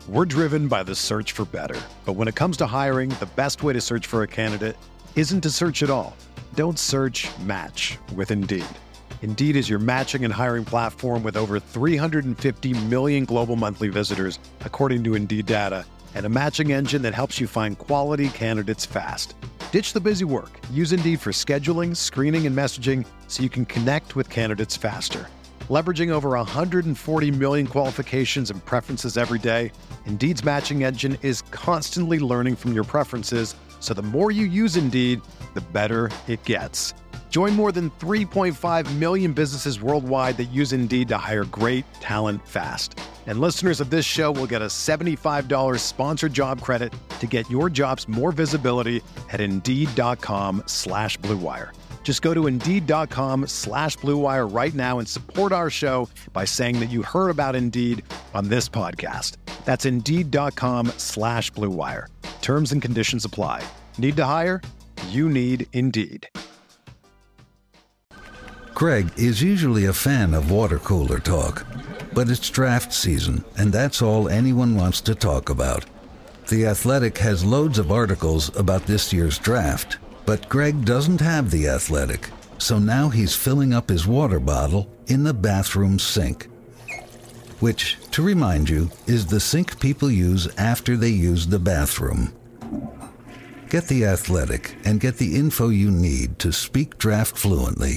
We're driven by the search for better. But when it comes to hiring, the best way to search for a candidate isn't to search at all. Don't search, match with Indeed. Indeed is your matching and hiring platform with over 350 million global monthly visitors, according to Indeed data, and a matching engine that helps you find quality candidates fast. Ditch the busy work. Use Indeed for scheduling, screening, and messaging so you can connect with candidates faster. Leveraging over 140 million qualifications and preferences every day, Indeed's matching engine is constantly learning from your preferences, so the more you use Indeed, the better it gets. Join more than 3.5 million businesses worldwide that use Indeed to hire great talent fast. And listeners of this show will get a $75 sponsored job credit to get your jobs more visibility at Indeed.com/Blue Wire. Just go to Indeed.com/Blue Wire right now and support our show by saying that you heard about Indeed on this podcast. That's Indeed.com/Blue Wire. Terms and conditions apply. Need to hire? You need Indeed. Greg is usually a fan of water cooler talk, but it's draft season, and that's all anyone wants to talk about. The Athletic has loads of articles about this year's draft, but Greg doesn't have The Athletic, so now he's filling up his water bottle in the bathroom sink. Which, to remind you, is the sink people use after they use the bathroom. Get The Athletic and get the info you need to speak draft fluently.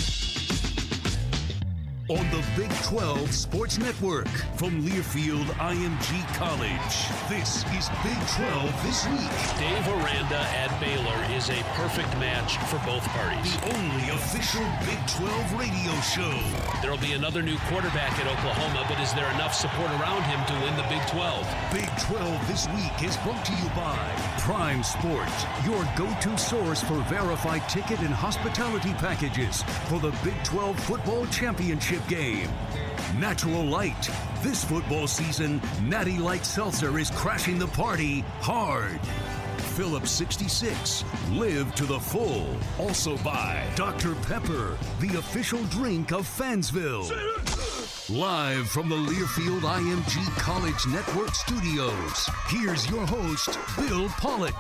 On the Big 12 Sports Network from Learfield IMG College, this is Big 12 This Week. Dave Aranda at Baylor is a perfect match for both parties. The only official Big 12 radio show. There will be another new quarterback at Oklahoma, but is there enough support around him to win the Big 12? Big 12 This Week is brought to you by Prime Sport, your go-to source for verified ticket and hospitality packages for the Big 12 Football Championship game. Natural Light. This football season, Natty Light Seltzer is crashing the party hard. Phillips 66. Live to the full. Also by Dr. Pepper, the official drink of Fansville. Live from the Learfield IMG College Network studios, here's your host, Bill Pollock.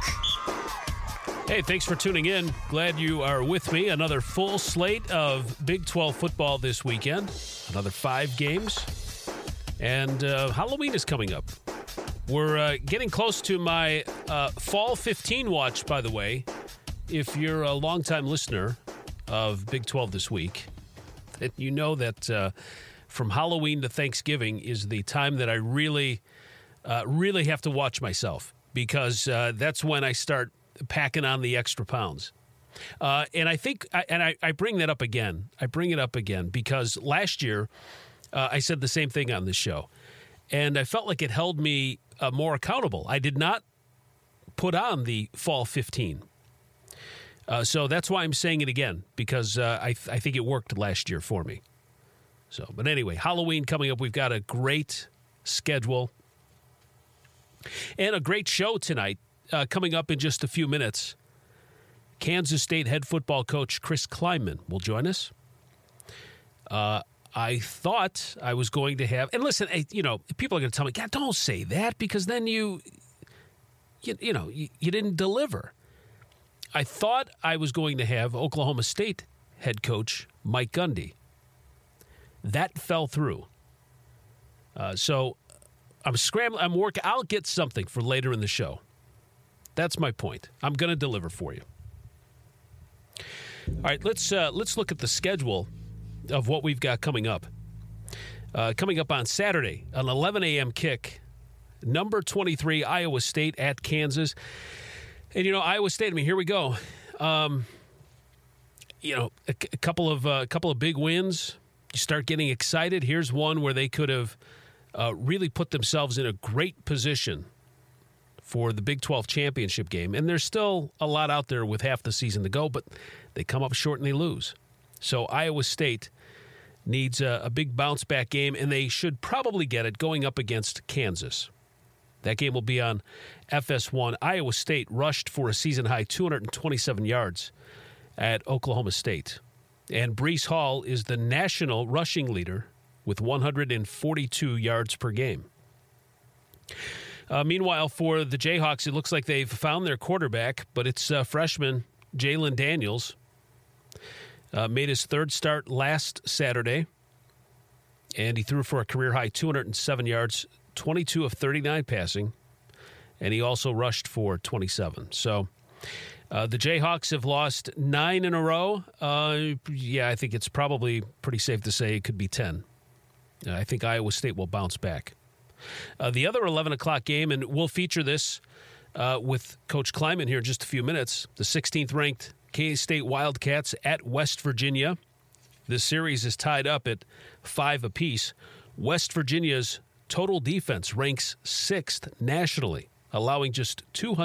Hey, thanks for tuning in. Glad you are with me. Another full slate of Big 12 football this weekend. Another 5 games. And Halloween is coming up. We're getting close to my Fall 15 watch, by the way. If you're a longtime listener of Big 12 This Week, then you know that from Halloween to Thanksgiving is the time that I really have to watch myself, because that's when I start packing on the extra pounds. And I think, I bring that up again. I bring it up again because last year I said the same thing on this show. And I felt like it held me more accountable. I did not put on the Fall 15. So that's why I'm saying it again, because I think it worked last year for me. So, but anyway, Halloween coming up. We've got a great schedule and a great show tonight. Coming up in just a few minutes, Kansas State head football coach Chris Klieman will join us. I thought I was going to have, and listen, people are going to tell me, God, don't say that, because then you didn't deliver. I thought I was going to have Oklahoma State head coach Mike Gundy. That fell through. So I'm scrambling. I'm working. I'll get something for later in the show. That's my point. I'm going to deliver for you. All right, let's look at the schedule of what we've got coming up. Coming up on Saturday, an 11 a.m. kick, number 23, Iowa State at Kansas. And, Iowa State, here we go. A couple of big wins. You start getting excited. Here's one where they could have really put themselves in a great position for the Big 12 championship game. And there's still a lot out there with half the season to go, but they come up short and they lose. So Iowa State needs a big bounce-back game, and they should probably get it going up against Kansas. That game will be on FS1. Iowa State rushed for a season-high 227 yards at Oklahoma State. And Breece Hall is the national rushing leader with 142 yards per game. Meanwhile, for the Jayhawks, it looks like they've found their quarterback, but it's freshman Jalen Daniels. Made his third start last Saturday, and he threw for a career-high 207 yards, 22 of 39 passing, and he also rushed for 27. So the Jayhawks have lost 9 in a row. I think it's probably pretty safe to say it could be 10. I think Iowa State will bounce back. The other 11 o'clock game, and we'll feature this with Coach Kleiman here in just a few minutes, the 16th-ranked K-State Wildcats at West Virginia. This series is tied up at 5 apiece. West Virginia's total defense ranks 6th nationally, allowing just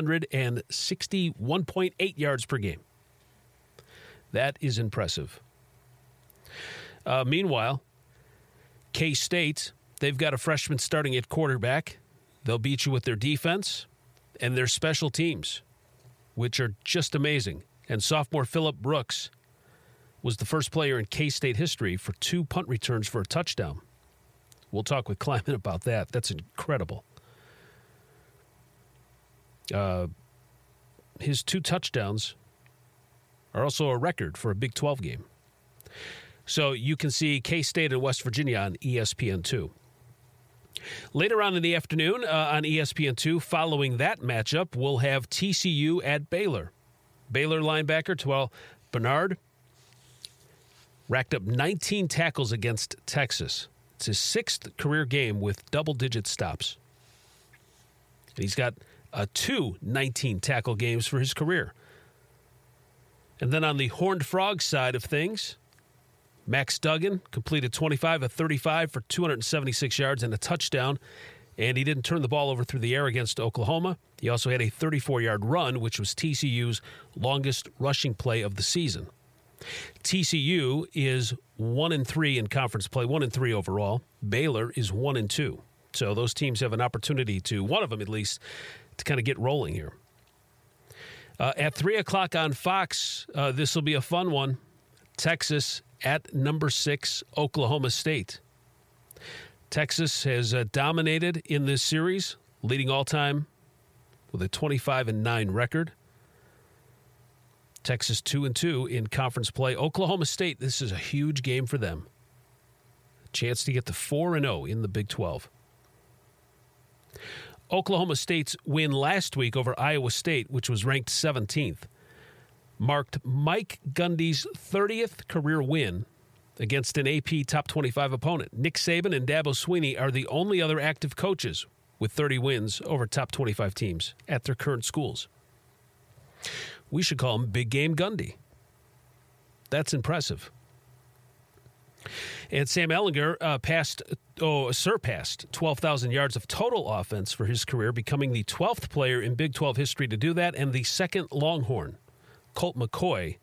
261.8 yards per game. That is impressive. Meanwhile, K-State, they've got a freshman starting at quarterback. They'll beat you with their defense and their special teams, which are just amazing. And sophomore Phillip Brooks was the first player in K-State history for 2 punt returns for a touchdown. We'll talk with Kleiman about that. That's incredible. His 2 touchdowns are also a record for a Big 12 game. So you can see K-State and West Virginia on ESPN2. Later on in the afternoon on ESPN2, following that matchup, we'll have TCU at Baylor. Baylor linebacker Terrell Bernard racked up 19 tackles against Texas. It's his 6th career game with double-digit stops. And he's got 2 19-tackle games for his career. And then on the Horned Frog side of things, Max Duggan completed 25 of 35 for 276 yards and a touchdown, and he didn't turn the ball over through the air against Oklahoma. He also had a 34-yard run, which was TCU's longest rushing play of the season. TCU is 1-3 in conference play, 1-3 overall. Baylor is 1-2. So those teams have an opportunity to, one of them at least, to kind of get rolling here. At 3 o'clock on Fox, this will be a fun one. Texas at number 6, Oklahoma State. Texas has dominated in this series, leading all-time with a 25-9 record. Texas 2-2 in conference play. Oklahoma State, this is a huge game for them. A chance to get to 4-0 in the Big 12. Oklahoma State's win last week over Iowa State, which was ranked 17th, marked Mike Gundy's 30th career win against an AP Top 25 opponent. Nick Saban and Dabo Swinney are the only other active coaches with 30 wins over Top 25 teams at their current schools. We should call him Big Game Gundy. That's impressive. And Sam Ehlinger surpassed 12,000 yards of total offense for his career, becoming the 12th player in Big 12 history to do that, and the second Longhorn. Colt McCoy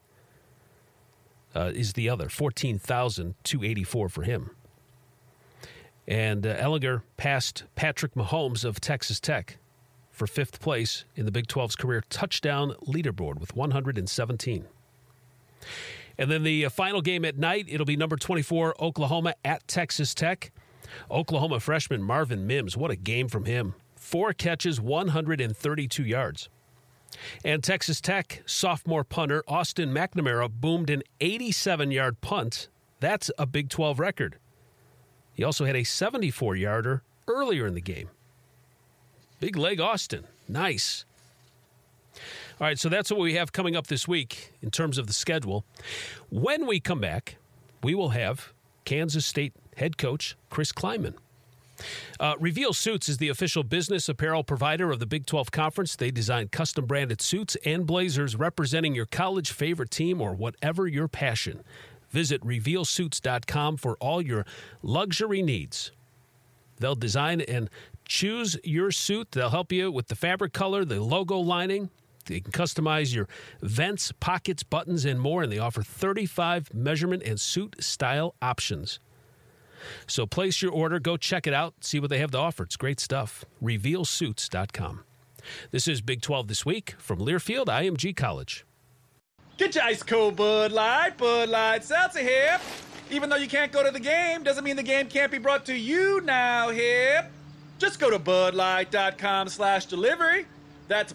is the other, 14,284 for him. And Ehlinger passed Patrick Mahomes of Texas Tech for 5th place in the Big 12's career touchdown leaderboard with 117. And then the final game at night, it'll be number 24, Oklahoma at Texas Tech. Oklahoma freshman Marvin Mims, what a game from him. 4 catches, 132 yards. And Texas Tech sophomore punter Austin McNamara boomed an 87-yard punt. That's a Big 12 record. He also had a 74-yarder earlier in the game. Big leg Austin. Nice. All right, so that's what we have coming up this week in terms of the schedule. When we come back, we will have Kansas State head coach Chris Kleiman. Reveal Suits is the official business apparel provider of the Big 12 Conference. They design custom-branded suits and blazers representing your college favorite team or whatever your passion. Visit RevealSuits.com for all your luxury needs. They'll design and choose your suit. They'll help you with the fabric color, the logo lining. They can customize your vents, pockets, buttons, and more, and they offer 35 measurement and suit style options. So place your order, go check it out, see what they have to offer. It's great stuff. RevealSuits.com. This is Big 12 This Week from Learfield IMG College. Get your ice cold Bud Light Seltzer here. Even though you can't go to the game, doesn't mean the game can't be brought to you now, hip. Just go to budlight.com/delivery. That's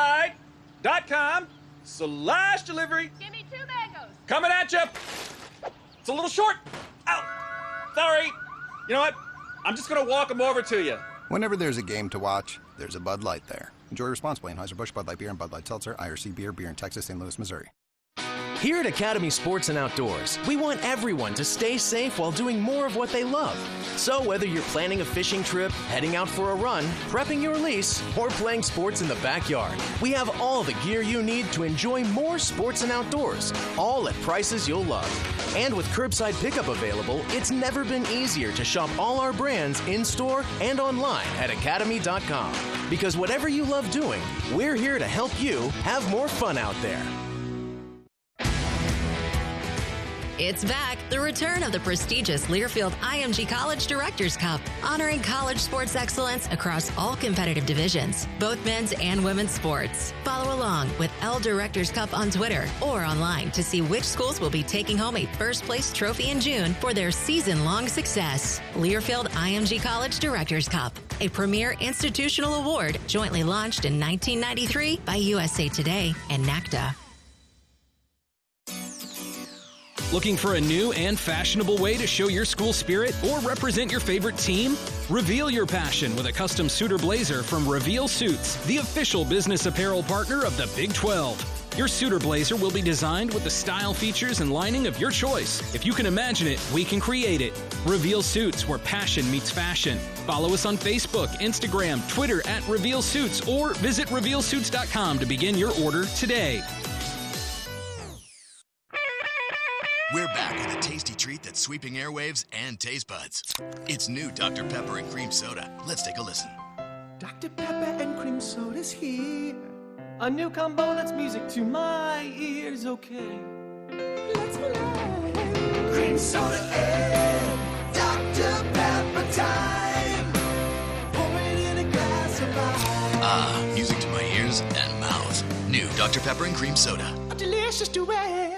budlight.com/delivery. Give me 2 mangoes. Coming at you. It's a little short. Ow. Sorry. You know what? I'm just going to walk them over to you. Whenever there's a game to watch, there's a Bud Light there. Enjoy responsibly. Anheuser-Busch, Bud Light Beer, and Bud Light Seltzer, IRC Beer, beer in Texas, St. Louis, Missouri. Here at Academy Sports and Outdoors, we want everyone to stay safe while doing more of what they love. So whether you're planning a fishing trip, heading out for a run, prepping your lease, or playing sports in the backyard, we have all the gear you need to enjoy more sports and outdoors, all at prices you'll love. And with curbside pickup available, it's never been easier to shop all our brands in-store and online at academy.com. Because whatever you love doing, we're here to help you have more fun out there. It's back, the return of the prestigious Learfield IMG College Directors Cup, honoring college sports excellence across all competitive divisions, both men's and women's sports. Follow along with L Directors Cup on Twitter or online to see which schools will be taking home a first-place trophy in June for their season-long success. Learfield IMG College Directors Cup, a premier institutional award jointly launched in 1993 by USA Today and NACDA. Looking for a new and fashionable way to show your school spirit or represent your favorite team? Reveal your passion with a custom suit or blazer from Reveal Suits, the official business apparel partner of the Big 12. Your suit or blazer will be designed with the style, features, and lining of your choice. If you can imagine it, we can create it. Reveal Suits, where passion meets fashion. Follow us on Facebook, Instagram, Twitter at Reveal Suits, or visit RevealSuits.com to begin your order today. We're back with a tasty treat that's sweeping airwaves and taste buds. It's new Dr. Pepper and Cream Soda. Let's take a listen. Dr. Pepper and Cream Soda's here. A new combo that's music to my ears, okay. Let's play. Cream Soda and Dr. Pepper time. Pour it in a glass of ice. Ah, music to my ears and mouth. New Dr. Pepper and Cream Soda. A delicious duet.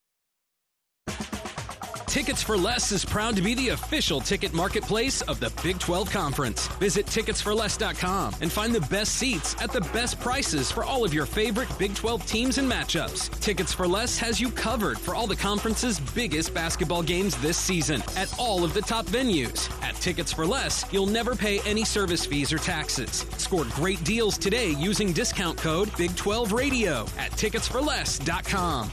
Tickets for Less is proud to be the official ticket marketplace of the Big 12 Conference. Visit ticketsforless.com and find the best seats at the best prices for all of your favorite Big 12 teams and matchups. Tickets for Less has you covered for all the conference's biggest basketball games this season at all of the top venues. At Tickets for Less, you'll never pay any service fees or taxes. Score great deals today using discount code Big12Radio at ticketsforless.com.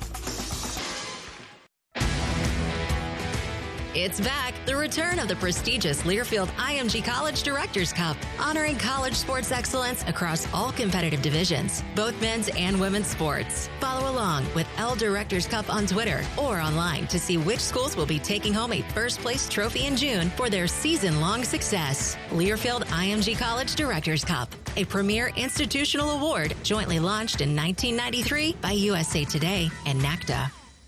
It's back, the return of the prestigious Learfield IMG College Directors Cup, honoring college sports excellence across all competitive divisions, both men's and women's sports. Follow along with L Directors Cup on Twitter or online to see which schools will be taking home a first-place trophy in June for their season-long success. Learfield IMG College Directors Cup, a premier institutional award jointly launched in 1993 by USA Today and NACDA.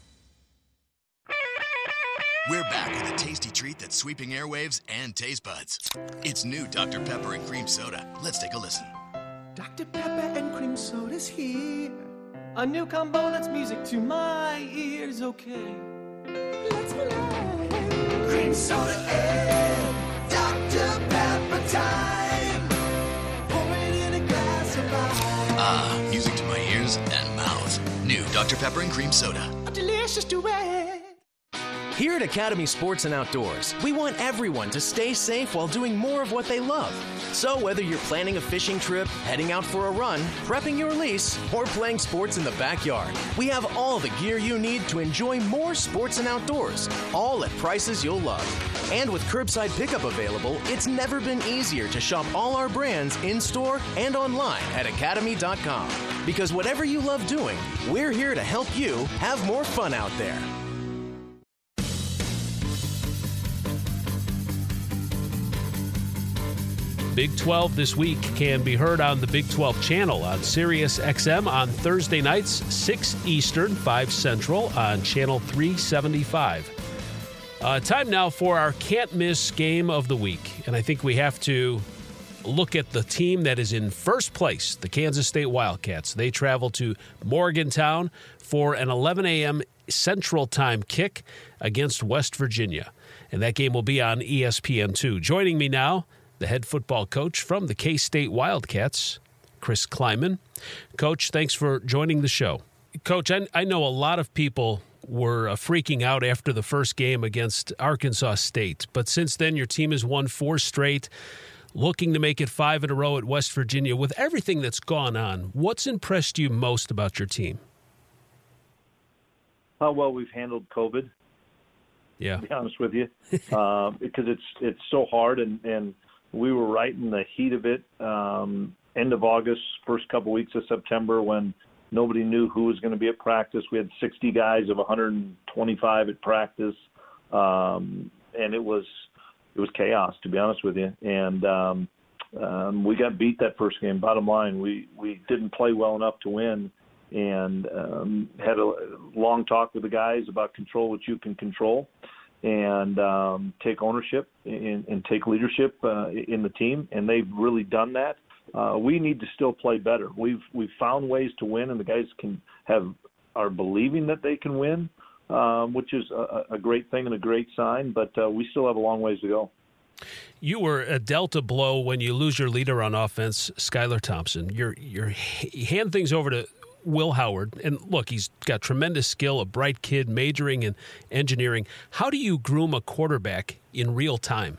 We're back with a tasty treat that's sweeping airwaves and taste buds. It's new Dr. Pepper and Cream Soda. Let's take a listen. Dr. Pepper and Cream Soda's here. A new combo that's music to my ears, okay. Let's play. Cream Soda and Dr. Pepper time. Pour it in a glass of ice. Ah, music to my ears and mouth. New Dr. Pepper and Cream Soda. A delicious duet. Here at Academy Sports and Outdoors, we want everyone to stay safe while doing more of what they love. So whether you're planning a fishing trip, heading out for a run, prepping your lease, or playing sports in the backyard, we have all the gear you need to enjoy more sports and outdoors, all at prices you'll love. And with curbside pickup available, it's never been easier to shop all our brands in-store and online at academy.com. Because whatever you love doing, we're here to help you have more fun out there. Big 12 this week can be heard on the Big 12 channel on Sirius XM on Thursday nights, 6 Eastern, 5 Central on Channel 375. Time now for our can't-miss game of the week. And I think we have to look at the team that is in first place, the Kansas State Wildcats. They travel to Morgantown for an 11 a.m. Central Time kick against West Virginia. And that game will be on ESPN2. Joining me now, the head football coach from the K-State Wildcats, Chris Klieman. Coach, thanks for joining the show. Coach, I know a lot of people were freaking out after the first game against Arkansas State, but since then your team has won 4 straight, looking to make it 5 in a row at West Virginia. With everything that's gone on, what's impressed you most about your team? How well we've handled COVID. Yeah, to be honest with you, because it's so hard, and we were right in the heat of it. End of August, first couple weeks of September, when nobody knew who was going to be at practice. We had 60 guys of 125 at practice, and it was chaos, to be honest with you. And we got beat that first game. Bottom line, we didn't play well enough to win, and had a long talk with the guys about control what you can control, and take ownership and take leadership in the team, and they've really done that. We need to still play better. We've found ways to win, and the guys are believing that they can win, which is a great thing and a great sign, but we still have a long ways to go. You were dealt a blow when you lose your leader on offense, Skylar Thompson. You hand things over to Will Howard, and look, he's got tremendous skill, a bright kid, majoring in engineering. How do you groom a quarterback in real time?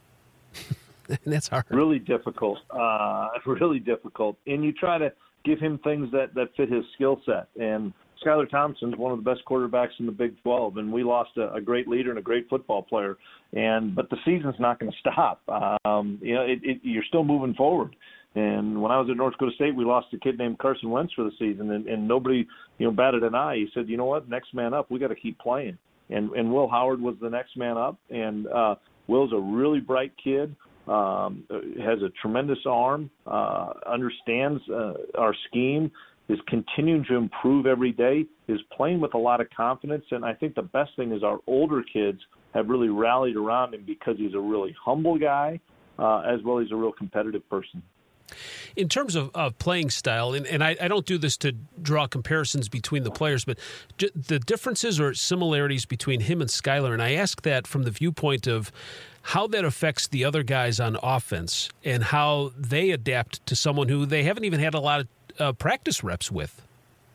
That's hard. Really difficult. Really difficult. And you try to give him things that fit his skill set. And Skylar Thompson's one of the best quarterbacks in the Big 12, and we lost a great leader and a great football player. But the season's not going to stop. You're still moving forward. And when I was at North Dakota State, we lost a kid named Carson Wentz for the season, and nobody, batted an eye. He said, you know what, next man up, we got to keep playing. And Will Howard was the next man up, and Will's a really bright kid, has a tremendous arm, understands our scheme, is continuing to improve every day, is playing with a lot of confidence. And I think the best thing is our older kids have really rallied around him because he's a really humble guy, as well as a real competitive person. In terms of playing style, and I don't do this to draw comparisons between the players, but the differences or similarities between him and Skylar, and I ask that from the viewpoint of how that affects the other guys on offense and how they adapt to someone who they haven't even had a lot of practice reps with.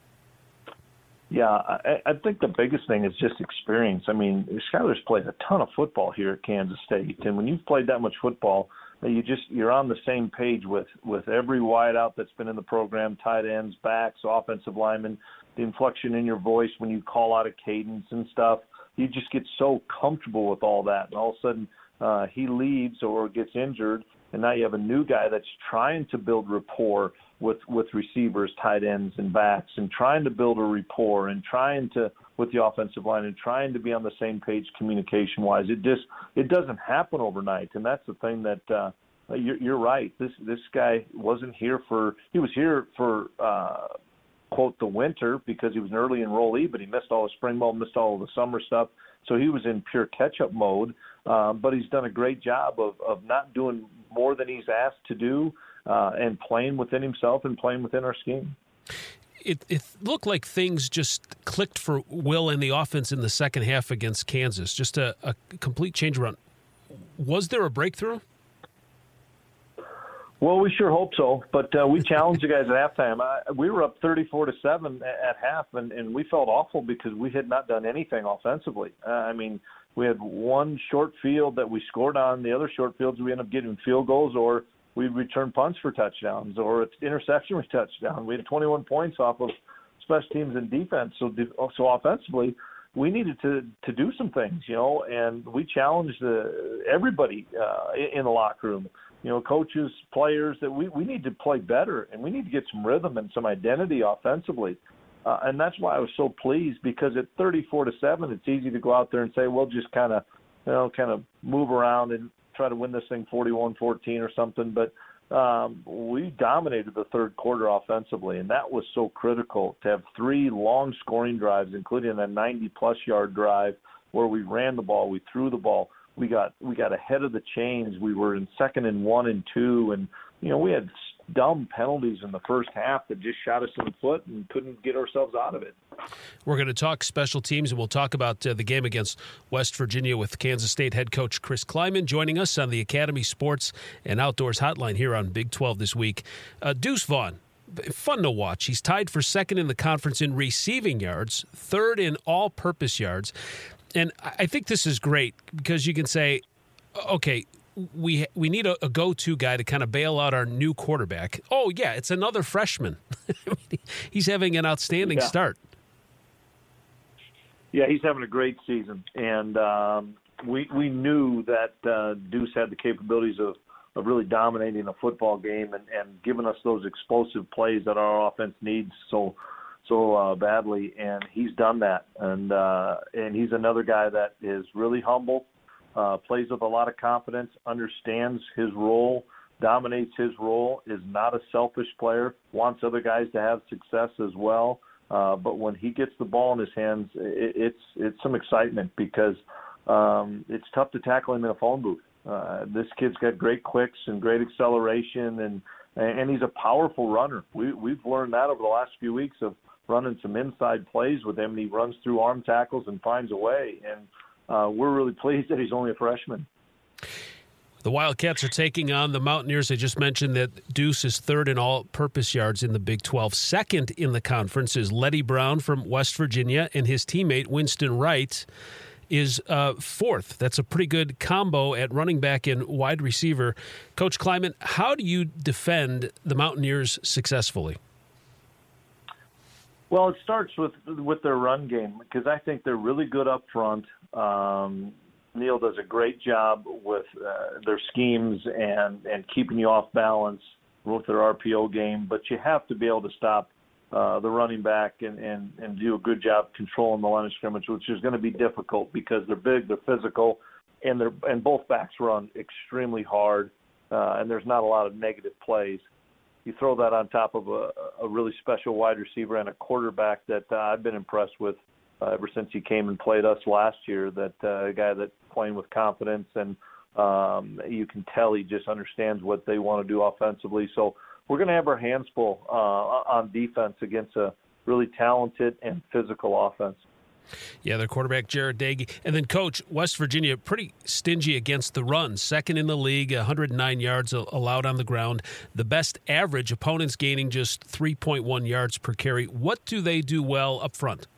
Yeah, I think the biggest thing is just experience. I mean, Skylar's played a ton of football here at Kansas State, and when you've played that much football, you're on the same page with every wideout that's been in the program, tight ends, backs, offensive linemen, the inflection in your voice when you call out a cadence and stuff. You just get so comfortable with all that, and all of a sudden he leaves or gets injured, and now you have a new guy that's trying to build rapport with receivers, tight ends, and backs, and trying to build a rapport and trying to with the offensive line and trying to be on the same page communication-wise. It doesn't happen overnight, and that's the thing that you're right. This guy wasn't here he was here for quote the winter because he was an early enrollee, but he missed all the spring ball, missed all of the summer stuff, so he was in pure catch-up mode. But he's done a great job of not doing more than he's asked to do, and playing within himself and playing within our scheme. It looked like things just clicked for Will and the offense in the second half against Kansas. Just a complete change around. Was there a breakthrough? Well, we sure hope so, but we challenged the guys at halftime. We were up 34-7 at half, and we felt awful because we had not done anything offensively. We had one short field that we scored on. The other short fields, we ended up getting field goals, or we returned punts for touchdowns, or it's interception for touchdown. We had 21 points off of special teams and defense. So offensively, we needed to do some things, and we challenged everybody in the locker room, coaches, players, that we need to play better, and we need to get some rhythm and some identity offensively. And that's why I was so pleased, because at 34-7, it's easy to go out there and say, we'll just kind of move around and try to win this thing 41-14 or something. But we dominated the third quarter offensively, and that was so critical to have 3 long scoring drives, including a 90-plus yard drive where we ran the ball, we threw the ball. We got ahead of the chains. We were in 2nd and 1 and 2, and we had dumb penalties in the first half that just shot us in the foot and couldn't get ourselves out of it. We're going to talk special teams, and we'll talk about the game against West Virginia with Kansas State head coach Chris Klieman joining us on the Academy Sports and Outdoors Hotline here on Big 12 this week. Deuce Vaughn, fun to watch. He's tied for second in the conference in receiving yards, third in all-purpose yards. And I think this is great because you can say, okay, we need a go-to guy to kind of bail out our new quarterback. Oh, yeah, it's another freshman. He's having an outstanding start. Yeah, he's having a great season. And we knew that Deuce had the capabilities of really dominating a football game and giving us those explosive plays that our offense needs so badly. And he's done that. And he's another guy that is really humble. Plays with a lot of confidence, understands his role, dominates his role, is not a selfish player, wants other guys to have success as well. But when he gets the ball in his hands, it's some excitement because it's tough to tackle him in a phone booth. This kid's got great quicks and great acceleration, and he's a powerful runner. We've learned that over the last few weeks of running some inside plays with him, and he runs through arm tackles and finds a way. And we're really pleased that he's only a freshman. The Wildcats are taking on the Mountaineers. I just mentioned that Deuce is third in all-purpose yards in the Big 12. Second in the conference is Letty Brown from West Virginia, and his teammate Winston Wright is fourth. That's a pretty good combo at running back and wide receiver. Coach Klieman, how do you defend the Mountaineers successfully? Well, it starts with their run game because I think they're really good up front. Neil does a great job with their schemes and keeping you off balance with their RPO game, but you have to be able to stop the running back and do a good job controlling the line of scrimmage, which is going to be difficult because they're big, they're physical, and both backs run extremely hard, and there's not a lot of negative plays. You throw that on top of a really special wide receiver and a quarterback that I've been impressed with ever since he came and played us last year, that a guy that's playing with confidence, and you can tell he just understands what they want to do offensively. So we're going to have our hands full on defense against a really talented and physical offense. Yeah, their quarterback, Jared Dagey. And then, Coach, West Virginia, pretty stingy against the run. Second in the league, 109 yards allowed on the ground. The best average, opponents gaining just 3.1 yards per carry. What do they do well up front?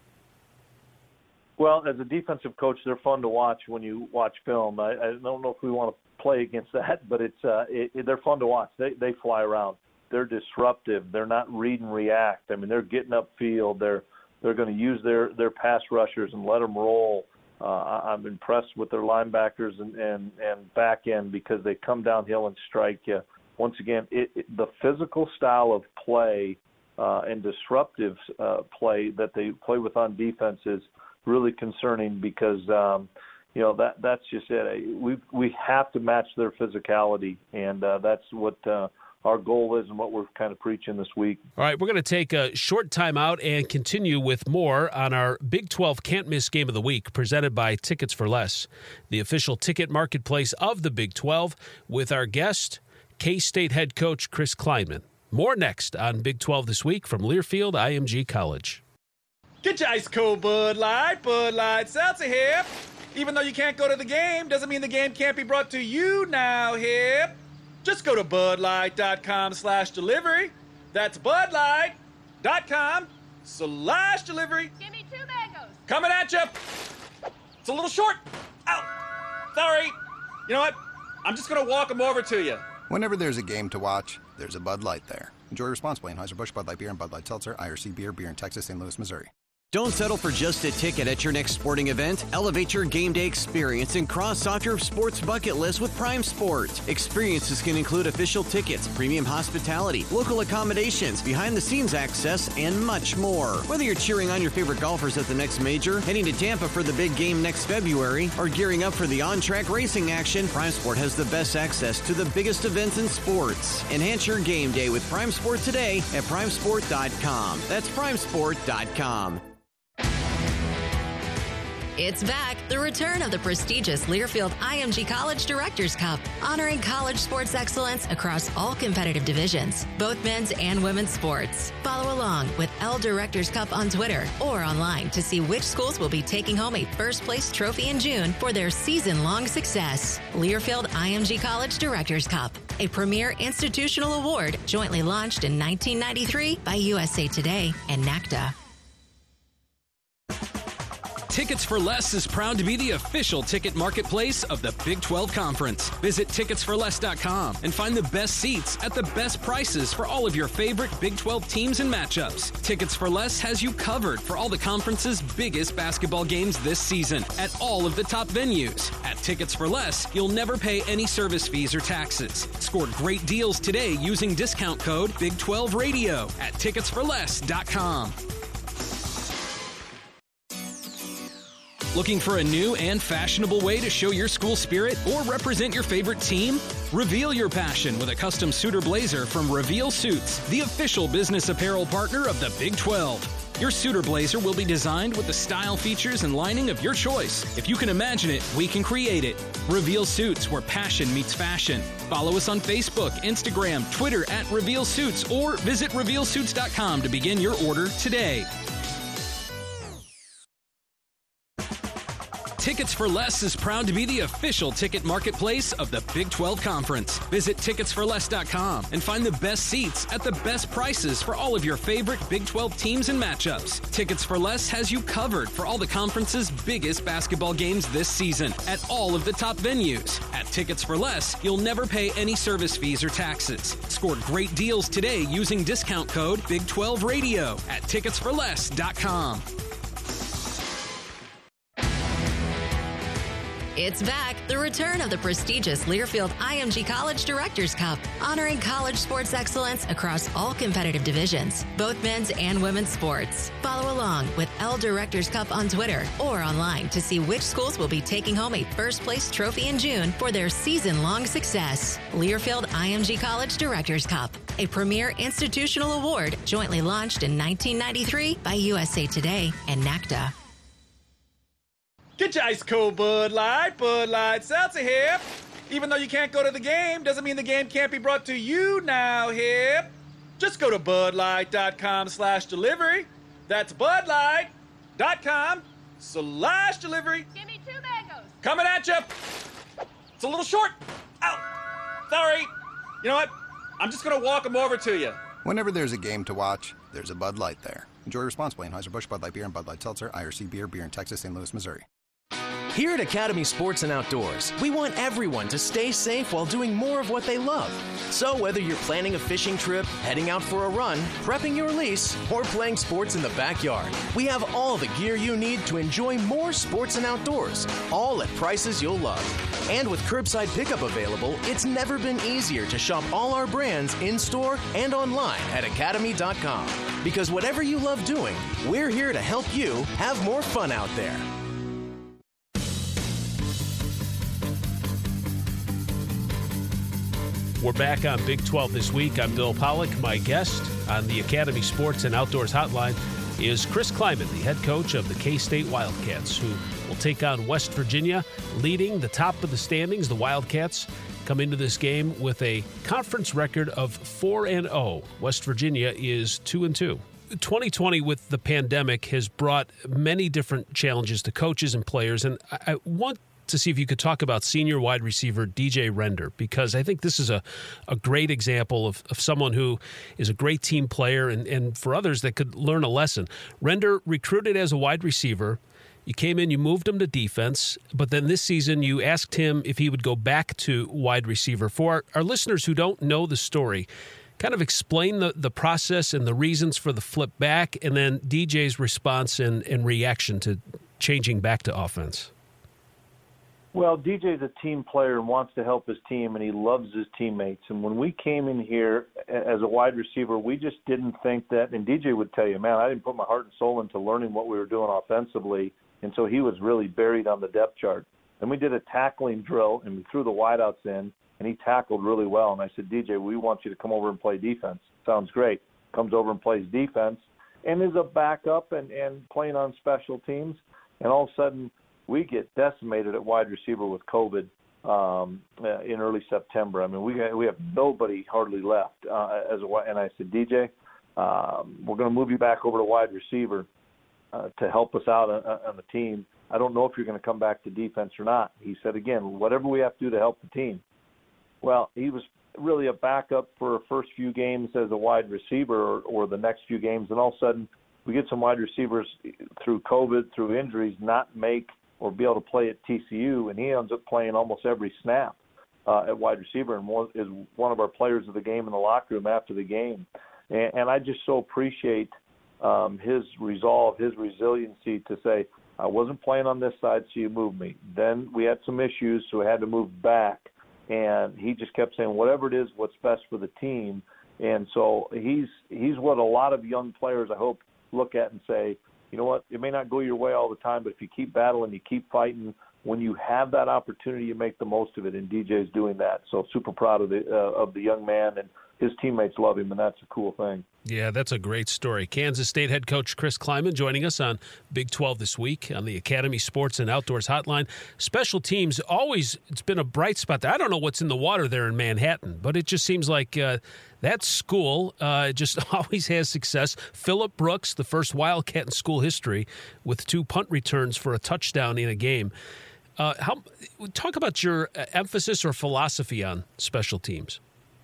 Well, as a defensive coach, they're fun to watch when you watch film. I don't know if we want to play against that, but they're fun to watch. They fly around. They're disruptive. They're not read and react. I mean, they're getting upfield. They're going to use their pass rushers and let them roll. I'm impressed with their linebackers and back end because they come downhill and strike you. Once again, the physical style of play and disruptive play that they play with on defense is really concerning because that's just it. We have to match their physicality, and that's what our goal is and what we're kind of preaching this week. All right, we're going to take a short time out and continue with more on our Big 12 Can't Miss Game of the Week, presented by Tickets for Less, the official ticket marketplace of the Big 12, with our guest, K-State head coach Chris Klieman. More next on Big 12 This Week from Learfield IMG College. Get your ice cold Bud Light Seltzer here. Even though you can't go to the game, doesn't mean the game can't be brought to you now, hip. Just go to budlight.com/delivery. That's budlight.com/delivery. Give me 2 mangoes. Coming at you. It's a little short. Ow. Sorry. You know what? I'm just going to walk them over to you. Whenever there's a game to watch, there's a Bud Light there. Enjoy responsibly. Anheuser-Busch, Bud Light Beer, and Bud Light Seltzer, IRC Beer in Texas, St. Louis, Missouri. Don't settle for just a ticket at your next sporting event. Elevate your game day experience and cross off your sports bucket list with Prime Sport. Experiences can include official tickets, premium hospitality, local accommodations, behind-the-scenes access, and much more. Whether you're cheering on your favorite golfers at the next major, heading to Tampa for the big game next February, or gearing up for the on-track racing action, Prime Sport has the best access to the biggest events in sports. Enhance your game day with Prime Sport today at primesport.com. That's primesport.com. It's back, the return of the prestigious Learfield IMG College Directors Cup, honoring college sports excellence across all competitive divisions, both men's and women's sports. Follow along with L Directors Cup on Twitter or online to see which schools will be taking home a first-place trophy in June for their season-long success. Learfield IMG College Directors Cup, a premier institutional award jointly launched in 1993 by USA Today and NACDA. Tickets for Less is proud to be the official ticket marketplace of the Big 12 Conference. Visit ticketsforless.com and find the best seats at the best prices for all of your favorite Big 12 teams and matchups. Tickets for Less has you covered for all the conference's biggest basketball games this season at all of the top venues. At Tickets for Less, you'll never pay any service fees or taxes. Score great deals today using discount code Big12Radio at ticketsforless.com. Looking for a new and fashionable way to show your school spirit or represent your favorite team? Reveal your passion with a custom suit or blazer from Reveal Suits, the official business apparel partner of the Big 12. Your suit or blazer will be designed with the style, features, and lining of your choice. If you can imagine it, we can create it. Reveal Suits, where passion meets fashion. Follow us on Facebook, Instagram, Twitter at Reveal Suits, or visit RevealSuits.com to begin your order today. Tickets for Less is proud to be the official ticket marketplace of the Big 12 Conference. Visit ticketsforless.com and find the best seats at the best prices for all of your favorite Big 12 teams and matchups. Tickets for Less has you covered for all the conference's biggest basketball games this season at all of the top venues. At Tickets for Less, you'll never pay any service fees or taxes. Score great deals today using discount code Big12Radio at ticketsforless.com. It's back, the return of the prestigious Learfield IMG College Directors Cup, honoring college sports excellence across all competitive divisions, both men's and women's sports. Follow along with L Directors Cup on Twitter or online to see which schools will be taking home a first-place trophy in June for their season-long success. Learfield IMG College Directors Cup, a premier institutional award jointly launched in 1993 by USA Today and NACDA. Get your ice cold Bud Light Seltzer here. Even though you can't go to the game, doesn't mean the game can't be brought to you now here. Just go to budlight.com/delivery. That's budlight.com/delivery. Give me 2 mangoes. Coming at you. It's a little short. Ow. Sorry. You know what? I'm just going to walk them over to you. Whenever there's a game to watch, there's a Bud Light there. Enjoy responsibly. Anheuser-Busch, Bud Light Beer, and Bud Light Seltzer, IRC Beer in Texas, St. Louis, Missouri. Here at Academy Sports and Outdoors, we want everyone to stay safe while doing more of what they love. So whether you're planning a fishing trip, heading out for a run, prepping your lease, or playing sports in the backyard, we have all the gear you need to enjoy more sports and outdoors, all at prices you'll love. And with curbside pickup available, it's never been easier to shop all our brands in-store and online at academy.com. Because whatever you love doing, we're here to help you have more fun out there. We're back on Big 12 this week. I'm Bill Pollock. My guest on the Academy Sports and Outdoors Hotline is Chris Klieman, the head coach of the K-State Wildcats, who will take on West Virginia, leading the top of the standings. The Wildcats come into this game with a conference record of 4-0. West Virginia is 2-2. 2020 with the pandemic has brought many different challenges to coaches and players, and I want to see if you could talk about senior wide receiver DJ Render, because I think this is a great example of someone who is a great team player and for others that could learn a lesson. Render recruited as a wide receiver. You came in, you moved him to defense, but then this season you asked him if he would go back to wide receiver. For our listeners who don't know the story, kind of explain the process and the reasons for the flip back, and then DJ's response and reaction to changing back to offense. Well, DJ's a team player and wants to help his team, and he loves his teammates. And when we came in here as a wide receiver, we just didn't think that, and DJ would tell you, man, I didn't put my heart and soul into learning what we were doing offensively, and so he was really buried on the depth chart. Then we did a tackling drill, and we threw the wideouts in, and he tackled really well. And I said, DJ, we want you to come over and play defense. Sounds great. Comes over and plays defense and is a backup and playing on special teams. And all of a sudden, we get decimated at wide receiver with COVID in early September. I mean, we have nobody hardly left and I said, DJ, we're going to move you back over to wide receiver to help us out on the team. I don't know if you're going to come back to defense or not. He said, again, whatever we have to do to help the team. Well, he was really a backup for the first few games as a wide receiver or the next few games, and all of a sudden we get some wide receivers through COVID, through injuries, not make or be able to play at TCU, and he ends up playing almost every snap at wide receiver and is one of our players of the game in the locker room after the game. And I just so appreciate his resolve, his resiliency to say, I wasn't playing on this side, so you moved me. Then we had some issues, so we had to move back. And he just kept saying, whatever it is, what's best for the team. And so he's what a lot of young players, I hope, look at and say, you know what, it may not go your way all the time, but if you keep battling, you keep fighting, when you have that opportunity, you make the most of it, and DJ's doing that. So super proud of the young man, and his teammates love him, and that's a cool thing. Yeah, that's a great story. Kansas State head coach Chris Klieman joining us on Big 12 this week on the Academy Sports and Outdoors Hotline. Special teams, it's been a bright spot there. I don't know what's in the water there in Manhattan, but it just seems like that school just always has success. Phillip Brooks, the first Wildcat in school history, with 2 punt returns for a touchdown in a game. Talk about your emphasis or philosophy on special teams.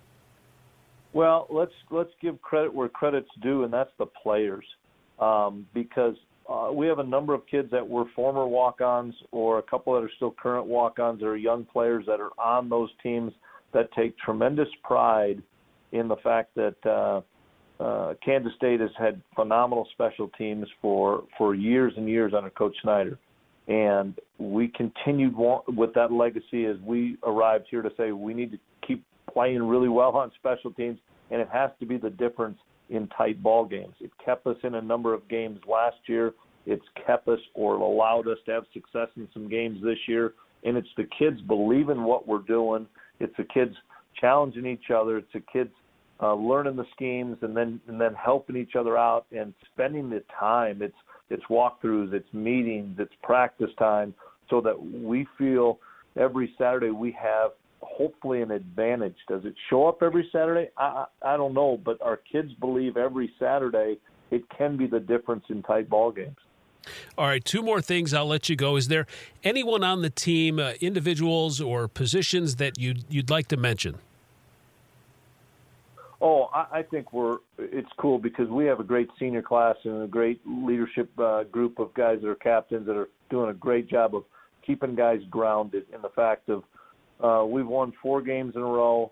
Well, let's give credit where credit's due, and that's the players, because we have a number of kids that were former walk-ons or a couple that are still current walk-ons that are young players that are on those teams that take tremendous pride in the fact that Kansas State has had phenomenal special teams for years and years under Coach Snyder. And we continued with that legacy as we arrived here to say we need to keep playing really well on special teams, and it has to be the difference in tight ball games. It kept us in a number of games last year. It's kept us or allowed us to have success in some games this year, and it's the kids believing what we're doing. It's the kids challenging each other. It's the kids learning the schemes and then helping each other out and spending the time. It's walkthroughs, it's meetings, it's practice time, so that we feel every Saturday we have hopefully an advantage. Does it show up every Saturday? I don't know, but our kids believe every Saturday it can be the difference in tight ball games. All right, 2 more things. I'll let you go. Is there anyone on the team, individuals or positions that you'd like to mention? Oh, I think it's cool because we have a great senior class and a great leadership group of guys that are captains that are doing a great job of keeping guys grounded in the fact of we've won 4 games in a row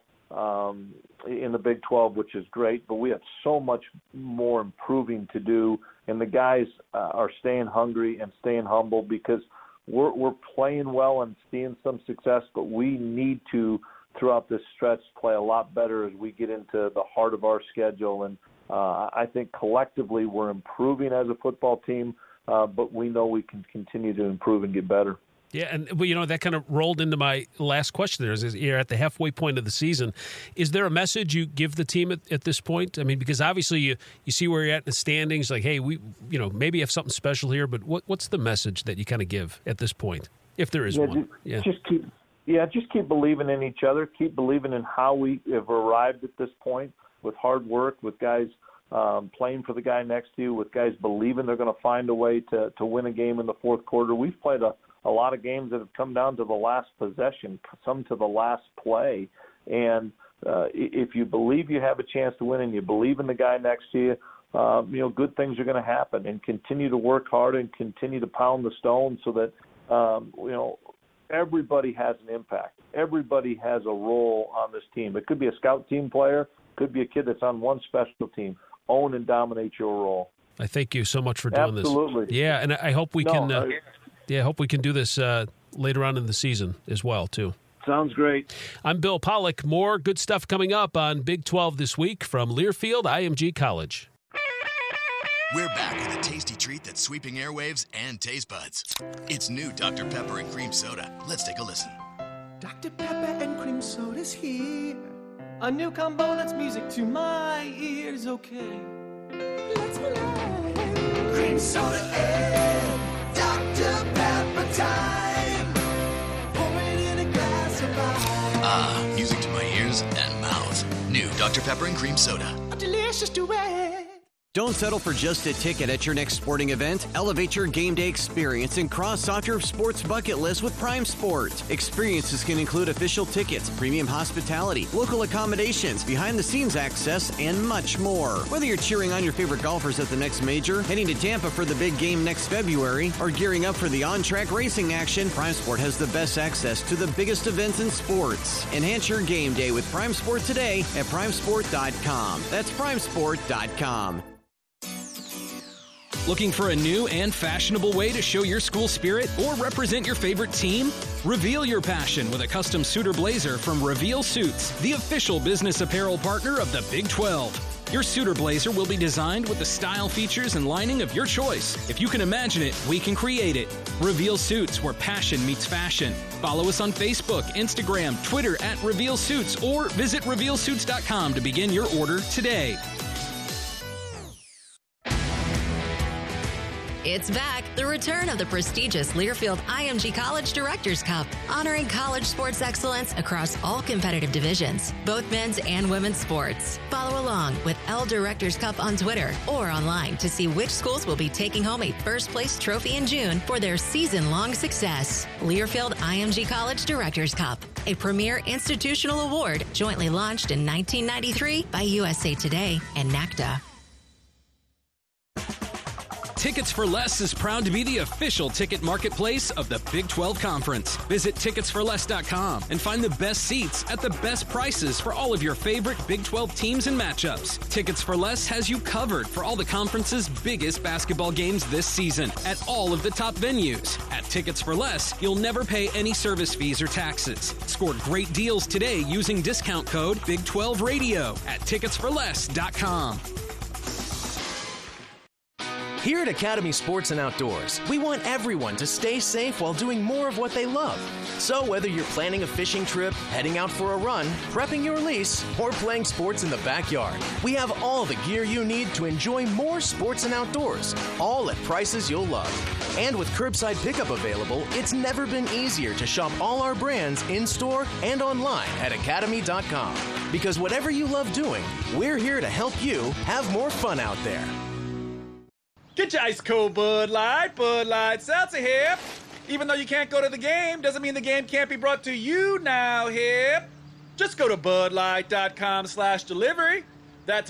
in the Big 12, which is great, but we have so much more improving to do, and the guys are staying hungry and staying humble because we're playing well and seeing some success, but we need to, throughout this stretch, play a lot better as we get into the heart of our schedule. And I think collectively we're improving as a football team, but we know we can continue to improve and get better. Yeah, and that kind of rolled into my last question there. Is you're at the halfway point of the season. Is there a message you give the team at this point? I mean, because obviously you see where you're at in the standings, like, hey, we maybe have something special here, but what's the message that you kind of give at this point, if there is one? Just keep believing in each other. Keep believing in how we have arrived at this point with hard work, with guys playing for the guy next to you, with guys believing they're going to find a way to win a game in the fourth quarter. We've played a lot of games that have come down to the last possession, some to the last play. And if you believe you have a chance to win and you believe in the guy next to you, good things are going to happen. And continue to work hard and continue to pound the stone so that, everybody has an impact. Everybody has a role on this team. It could be a scout team player, could be a kid that's on one special team. Own and dominate your role. I thank you so much for doing this. Absolutely. Yeah, and I hope we can. I hope we can do this later on in the season as well, too. Sounds great. I'm Bill Pollock. More good stuff coming up on Big 12 this week from Learfield IMG College. We're back with a tasty treat that's sweeping airwaves and taste buds. It's new Dr. Pepper and Cream Soda. Let's take a listen. Dr. Pepper and Cream Soda's here. A new combo that's music to my ears, okay. Let's play. Cream Soda and Dr. Pepper time. Pour it in a glass of ice. Music to my ears and mouth. New Dr. Pepper and Cream Soda. A delicious duet. Don't settle for just a ticket at your next sporting event. Elevate your game day experience and cross off your sports bucket list with Prime Sport. Experiences can include official tickets, premium hospitality, local accommodations, behind-the-scenes access, and much more. Whether you're cheering on your favorite golfers at the next major, heading to Tampa for the big game next February, or gearing up for the on-track racing action, Prime Sport has the best access to the biggest events in sports. Enhance your game day with Prime Sport today at primesport.com. That's primesport.com. Looking for a new and fashionable way to show your school spirit or represent your favorite team? Reveal your passion with a custom suitor blazer from Reveal Suits, the official business apparel partner of the Big 12. Your suitor blazer will be designed with the style, features, and lining of your choice. If you can imagine it, we can create it. Reveal Suits, where passion meets fashion. Follow us on Facebook, Instagram, Twitter at Reveal Suits, or visit RevealSuits.com to begin your order today. It's back, the return of the prestigious Learfield IMG College Directors Cup, honoring college sports excellence across all competitive divisions, both men's and women's sports. Follow along with L Directors Cup on Twitter or online to see which schools will be taking home a first-place trophy in June for their season-long success. Learfield IMG College Directors Cup, a premier institutional award jointly launched in 1993 by USA Today and NACDA. Tickets for Less is proud to be the official ticket marketplace of the Big 12 Conference. Visit ticketsforless.com and find the best seats at the best prices for all of your favorite Big 12 teams and matchups. Tickets for Less has you covered for all the conference's biggest basketball games this season at all of the top venues. At Tickets for Less, you'll never pay any service fees or taxes. Score great deals today using discount code Big12Radio at ticketsforless.com. Here at Academy Sports and Outdoors, we want everyone to stay safe while doing more of what they love. So whether you're planning a fishing trip, heading out for a run, prepping your lease, or playing sports in the backyard, we have all the gear you need to enjoy more sports and outdoors, all at prices you'll love. And with curbside pickup available, it's never been easier to shop all our brands in-store and online at academy.com. Because whatever you love doing, we're here to help you have more fun out there. Get your ice cold Bud Light Seltzer here. Even though you can't go to the game, doesn't mean the game can't be brought to you now here. Just go to budlight.com/delivery. That's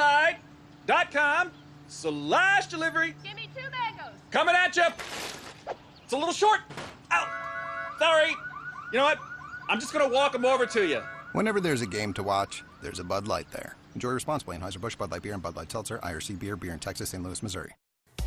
budlight.com/delivery. Give me 2 mangoes. Coming at you. It's a little short. Ow. Sorry. You know what? I'm just going to walk them over to you. Whenever there's a game to watch, there's a Bud Light there. Enjoy responsibly. Anheuser-Busch, Bud Light Beer, and Bud Light Seltzer, IRC Beer, beer in Texas, St. Louis, Missouri.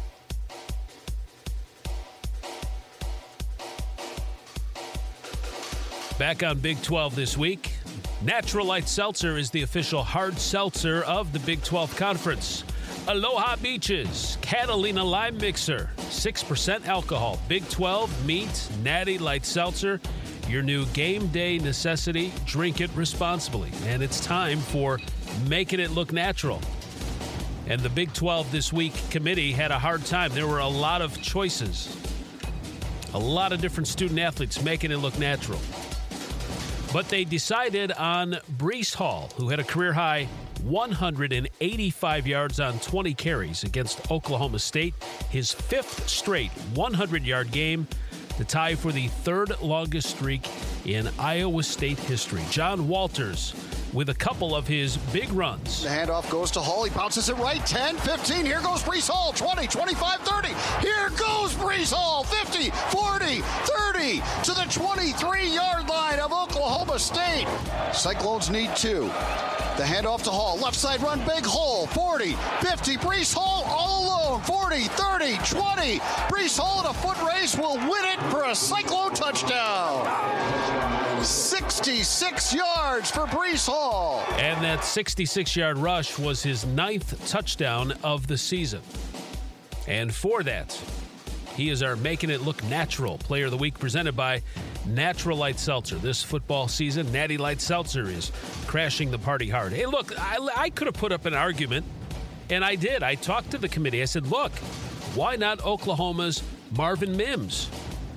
Back on Big 12 this week, Natural Light Seltzer is the official hard seltzer of the Big 12 Conference. Aloha Beaches, Catalina Lime Mixer, 6% alcohol. Big 12 meets Natty Light Seltzer, your new game day necessity. Drink it responsibly. And it's time for Making It Look Natural. And the Big 12 this week committee had a hard time. There were a lot of choices. A lot of different student athletes making it look natural. But they decided on Breece Hall, who had a career-high 185 yards on 20 carries against Oklahoma State, his 5th straight 100-yard game, the tie for the 3rd longest streak in Iowa State history. John Walters with a couple of his big runs. The handoff goes to Hall. He bounces it right. 10, 15. Here goes Breece Hall. 20, 25, 30. Here goes Breece Hall. 50, 40, 30 to the 23-yard line of Oklahoma State. Cyclones need 2. The handoff to Hall. Left side run, big hole. 40, 50. Breece Hall all alone. 40, 30, 20. Breece Hall in a foot race will win it for a Cyclone touchdown. 66 yards for Breece Hall. And that 66-yard rush was his 9th touchdown of the season. And for that, he is our Making It Look Natural Player of the Week, presented by Natural Light Seltzer. This football season, Natty Light Seltzer is crashing the party hard. Hey, look, I could have put up an argument, and I did. I talked to the committee. I said, look, why not Oklahoma's Marvin Mims?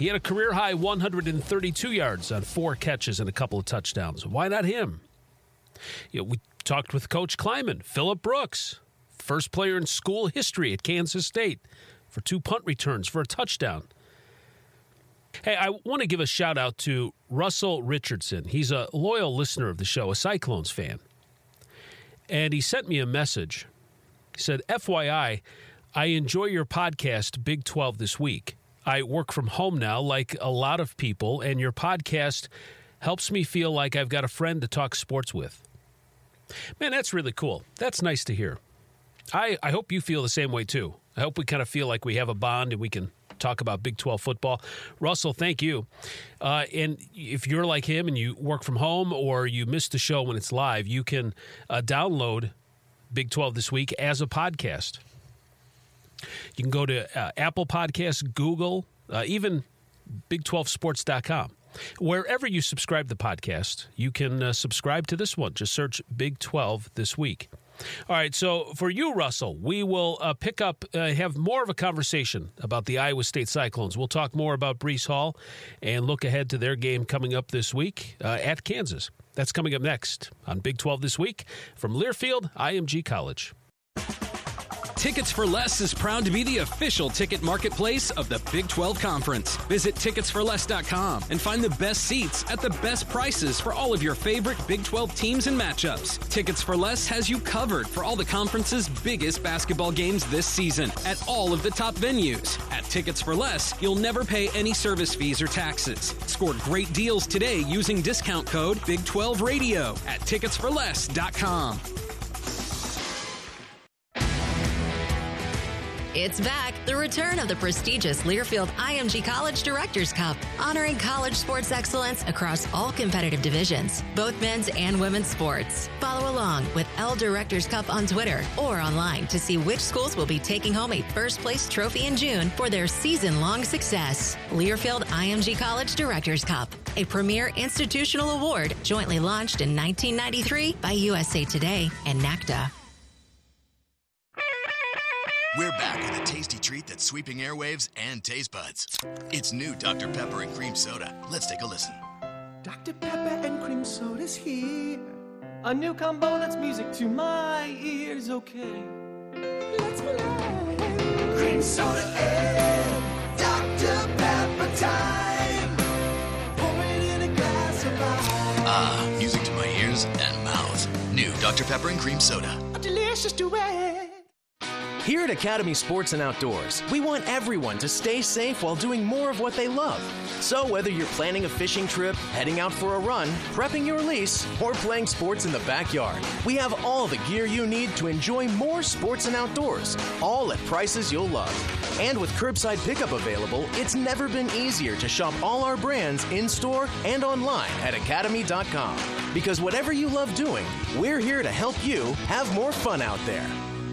He had a career-high 132 yards on 4 catches and a couple of touchdowns. Why not him? We talked with Coach Kleiman, Phillip Brooks, first player in school history at Kansas State for 2 punt returns for a touchdown. Hey, I want to give a shout-out to Russell Richardson. He's a loyal listener of the show, a Cyclones fan. And he sent me a message. He said, FYI, I enjoy your podcast, Big 12 This Week. I work from home now like a lot of people, and your podcast helps me feel like I've got a friend to talk sports with. Man, that's really cool. That's nice to hear. I hope you feel the same way, too. I hope we kind of feel like we have a bond and we can talk about Big 12 football. Russell, thank you. And if you're like him and you work from home or you miss the show when it's live, you can download Big 12 This Week as a podcast. You can go to Apple Podcasts, Google, even Big12Sports.com. Wherever you subscribe to the podcast, you can subscribe to this one. Just search Big 12 This Week. All right, so for you, Russell, we will pick up, have more of a conversation about the Iowa State Cyclones. We'll talk more about Breece Hall and look ahead to their game coming up this week at Kansas. That's coming up next on Big 12 This Week from Learfield IMG College. Tickets for Less is proud to be the official ticket marketplace of the Big 12 Conference. Visit ticketsforless.com and find the best seats at the best prices for all of your favorite Big 12 teams and matchups. Tickets for Less has you covered for all the conference's biggest basketball games this season at all of the top venues. At Tickets for Less, you'll never pay any service fees or taxes. Score great deals today using discount code Big12Radio at ticketsforless.com. It's back, the return of the prestigious Learfield IMG College Directors Cup, honoring college sports excellence across all competitive divisions, both men's and women's sports. Follow along with L Directors Cup on Twitter or online to see which schools will be taking home a first-place trophy in June for their season-long success. Learfield IMG College Directors Cup, a premier institutional award jointly launched in 1993 by USA Today and NACDA. We're back with a tasty treat that's sweeping airwaves and taste buds. It's new Dr. Pepper and Cream Soda. Let's take a listen. Dr. Pepper and Cream Soda's here. A new combo that's music to my ears, okay. Let's play. Cream Soda and Dr. Pepper time. Pour it in a glass of ice. Ah, music to my ears and mouth. New Dr. Pepper and Cream Soda. A delicious duet. Here at Academy Sports and Outdoors, we want everyone to stay safe while doing more of what they love. So whether you're planning a fishing trip, heading out for a run, prepping your lease, or playing sports in the backyard, we have all the gear you need to enjoy more sports and outdoors, all at prices you'll love. And with curbside pickup available, it's never been easier to shop all our brands in-store and online at academy.com. Because whatever you love doing, we're here to help you have more fun out there.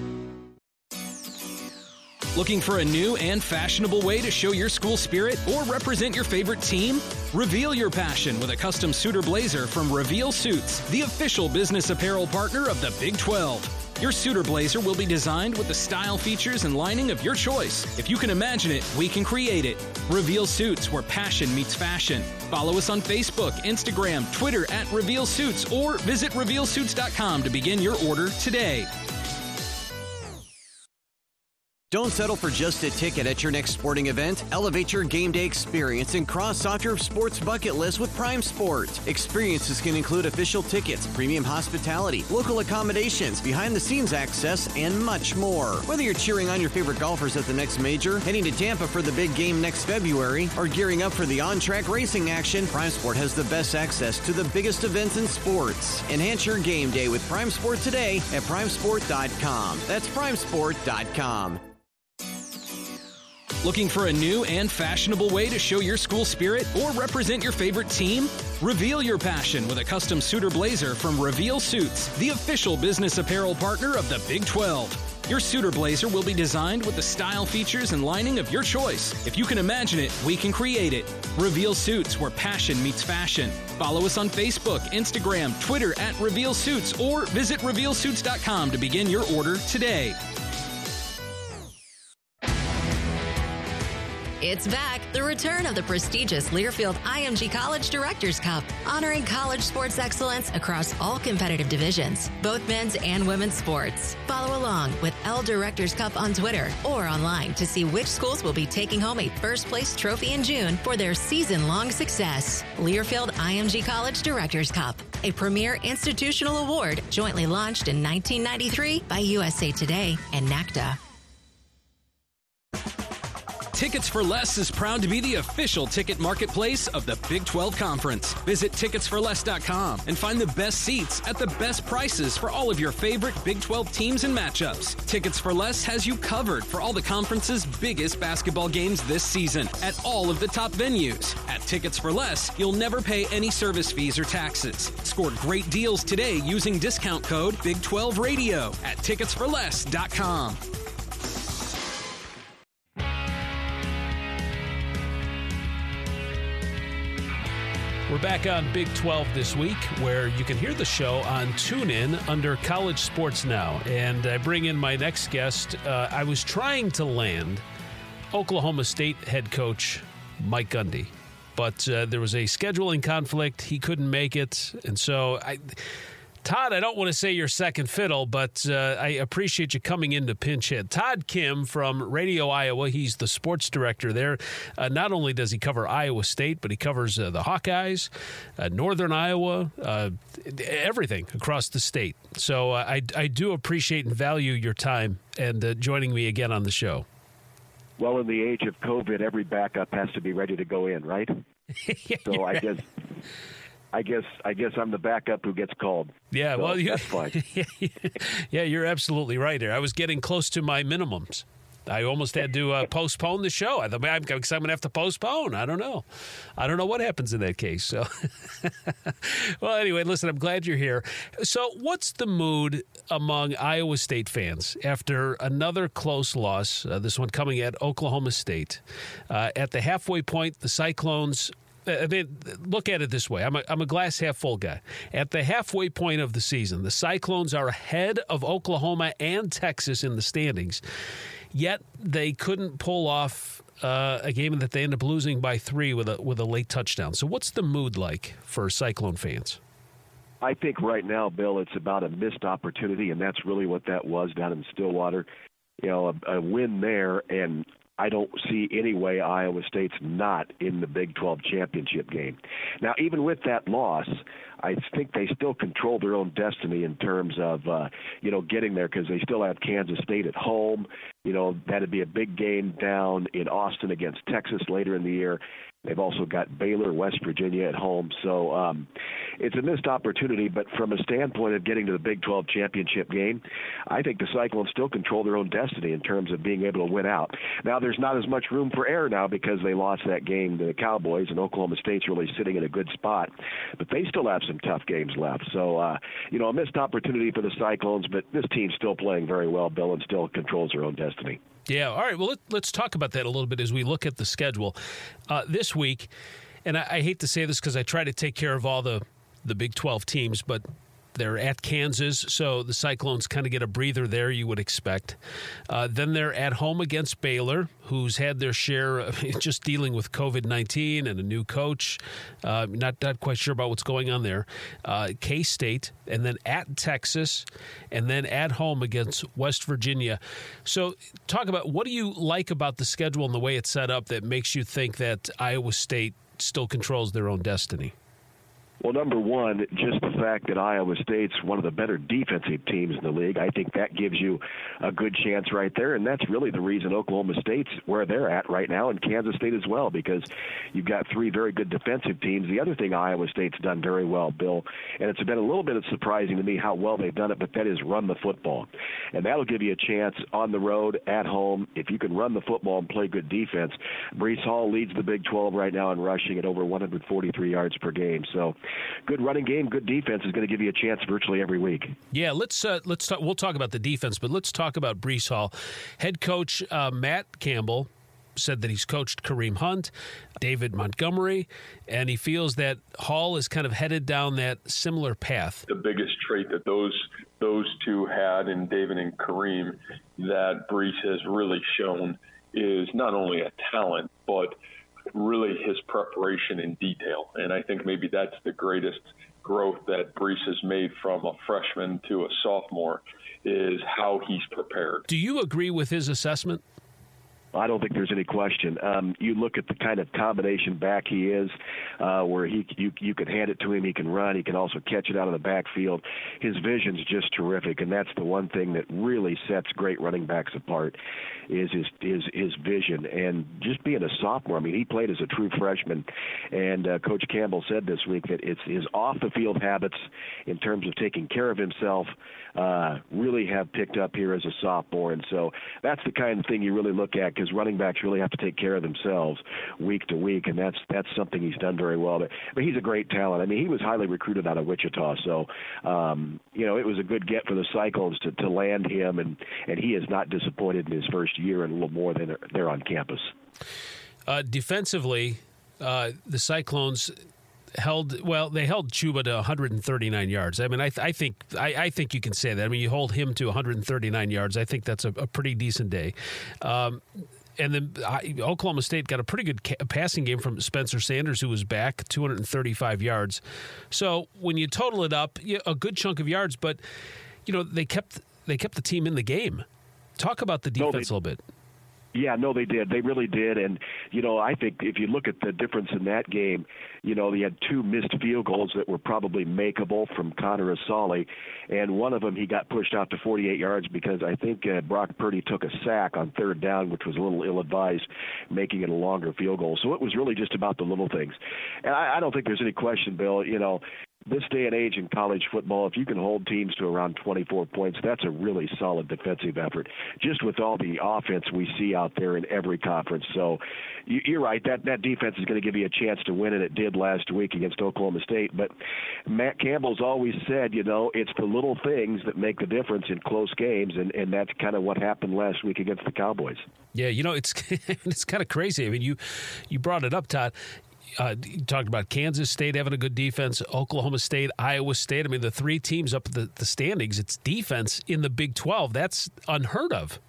Looking for a new and fashionable way to show your school spirit or represent your favorite team? Reveal your passion with a custom suit or blazer from Reveal Suits, the official business apparel partner of the Big 12. Your suit or blazer will be designed with the style, features, and lining of your choice. If you can imagine it, we can create it. Reveal Suits, where passion meets fashion. Follow us on Facebook, Instagram, Twitter at Reveal Suits, or visit RevealSuits.com to begin your order today. Don't settle for just a ticket at your next sporting event. Elevate your game day experience and cross off your sports bucket list with Prime Sport. Experiences can include official tickets, premium hospitality, local accommodations, behind-the-scenes access, and much more. Whether you're cheering on your favorite golfers at the next major, heading to Tampa for the big game next February, or gearing up for the on-track racing action, Prime Sport has the best access to the biggest events in sports. Enhance your game day with Prime Sport today at primesport.com. That's primesport.com. Looking for a new and fashionable way to show your school spirit or represent your favorite team? Reveal your passion with a custom suit or blazer from Reveal Suits, the official business apparel partner of the Big 12. Your suit or blazer will be designed with the style, features, and lining of your choice. If you can imagine it, we can create it. Reveal Suits, where passion meets fashion. Follow us on Facebook, Instagram, Twitter at Reveal Suits, or visit RevealSuits.com to begin your order today. It's back, the return of the prestigious Learfield IMG College Directors Cup, honoring college sports excellence across all competitive divisions, both men's and women's sports. Follow along with L Directors Cup on Twitter or online to see which schools will be taking home a first-place trophy in June for their season-long success. Learfield IMG College Directors Cup, a premier institutional award jointly launched in 1993 by USA Today and NACDA. Tickets for Less is proud to be the official ticket marketplace of the Big 12 Conference. Visit ticketsforless.com and find the best seats at the best prices for all of your favorite Big 12 teams and matchups. Tickets for Less has you covered for all the conference's biggest basketball games this season at all of the top venues. At Tickets for Less, you'll never pay any service fees or taxes. Score great deals today using discount code Big12Radio at ticketsforless.com. We're back on Big 12 this week, where you can hear the show on TuneIn under College Sports Now. And I bring in my next guest. I was trying to land Oklahoma State head coach Mike Gundy, but there was a scheduling conflict. He couldn't make it. And so, Todd, I don't want to say you're second fiddle, but I appreciate you coming in to pinch hit. Todd Kim from Radio Iowa, he's the sports director there. Not only does he cover Iowa State, but he covers the Hawkeyes, Northern Iowa, everything across the state. So I do appreciate and value your time and joining me again on the show. Well, in the age of COVID, every backup has to be ready to go in, right? So I guess I'm the backup who gets called. Yeah, so well, that's fine. Yeah, you're absolutely right there. I was getting close to my minimums. I almost had to postpone the show. I thought, I'm going to have to postpone. I don't know what happens in that case. So, well, anyway, listen, I'm glad you're here. So what's the mood among Iowa State fans after another close loss, this one coming at Oklahoma State? At the halfway point, the Cyclones... look at it this way. I'm a glass half full guy. At the halfway point of the season, the Cyclones are ahead of Oklahoma and Texas in the standings, yet they couldn't pull off a game that they ended up losing by 3 with a late touchdown. So what's the mood like for Cyclone fans? I think right now, Bill, it's about a missed opportunity, and that's really what that was down in Stillwater. You know, a win there, and I don't see any way Iowa State's not in the Big 12 championship game. Now, even with that loss, I think they still control their own destiny in terms of, getting there, because they still have Kansas State at home. You know, that'd be a big game down in Austin against Texas later in the year. They've also got Baylor, West Virginia at home. So it's a missed opportunity, but from a standpoint of getting to the Big 12 championship game, I think the Cyclones still control their own destiny in terms of being able to win out. Now, there's not as much room for error now because they lost that game to the Cowboys, and Oklahoma State's really sitting in a good spot. But they still have some tough games left. So, a missed opportunity for the Cyclones, but this team's still playing very well, Bill, and still controls their own destiny. Yeah, all right. Well, let's talk about that a little bit as we look at the schedule this week. And I hate to say this because I try to take care of all the Big 12 teams, but they're at Kansas, so the Cyclones kind of get a breather there, you would expect. Then they're at home against Baylor, who's had their share of just dealing with COVID-19 and a new coach. Not quite sure about what's going on there. K-State, and then at Texas, and then at home against West Virginia. So talk about, what do you like about the schedule and the way it's set up that makes you think that Iowa State still controls their own destiny? Well, number one, just the fact that Iowa State's one of the better defensive teams in the league, I think that gives you a good chance right there, and that's really the reason Oklahoma State's where they're at right now, and Kansas State as well, because you've got 3 very good defensive teams. The other thing Iowa State's done very well, Bill, and it's been a little bit surprising to me how well they've done it, but that is run the football, and that'll give you a chance on the road, at home. If you can run the football and play good defense, Breece Hall leads the Big 12 right now in rushing at over 143 yards per game, so good running game, good defense is going to give you a chance virtually every week. Yeah, let's talk. We'll talk about the defense, but let's talk about Breece Hall. Head coach Matt Campbell said that he's coached Kareem Hunt, David Montgomery, and he feels that Hall is kind of headed down that similar path. The biggest trait that those two had in David and Kareem that Breece has really shown is not only a talent, but really his preparation in detail. And I think maybe that's the greatest growth that Brees has made from a freshman to a sophomore, is how he's prepared. Do you agree with his assessment? I don't think there's any question. You look at the kind of combination back he is, where you can hand it to him, he can run, he can also catch it out of the backfield. His vision's just terrific, and that's the one thing that really sets great running backs apart, is his vision. And just being a sophomore, I mean, he played as a true freshman, and Coach Campbell said this week that it's his off-the-field habits in terms of taking care of himself really have picked up here as a sophomore. And so that's the kind of thing you really look at, because running backs really have to take care of themselves week to week, and that's something he's done very well. But he's a great talent. I mean, he was highly recruited out of Wichita, so it was a good get for the Cyclones to land him, and he has not disappointed in his first year and a little more than they're on campus. Defensively, the Cyclones held Chuba to 139 yards. I mean, I think you can say that. I mean, you hold him to 139 yards. I think that's a pretty decent day. And then Oklahoma State got a pretty good passing game from Spencer Sanders, who was back, 235 yards. So when you total it up, a good chunk of yards, but they kept the team in the game. Talk about the defense a little bit. Yeah, no, they did. They really did. And, I think if you look at the difference in that game, they had two missed field goals that were probably makeable from Connor Asali. And one of them, he got pushed out to 48 yards because I think Brock Purdy took a sack on third down, which was a little ill-advised, making it a longer field goal. So it was really just about the little things. And I don't think there's any question, Bill, this day and age in college football, if you can hold teams to around 24 points, that's a really solid defensive effort, just with all the offense we see out there in every conference. So you're right, that defense is going to give you a chance to win, and it did last week against Oklahoma State. But Matt Campbell's always said, it's the little things that make the difference in close games, and that's kind of what happened last week against the Cowboys. Yeah, it's it's kind of crazy. I mean, you brought it up, Todd. You talked about Kansas State having a good defense, Oklahoma State, Iowa State. I mean, the three teams up the standings, it's defense in the Big 12. That's unheard of.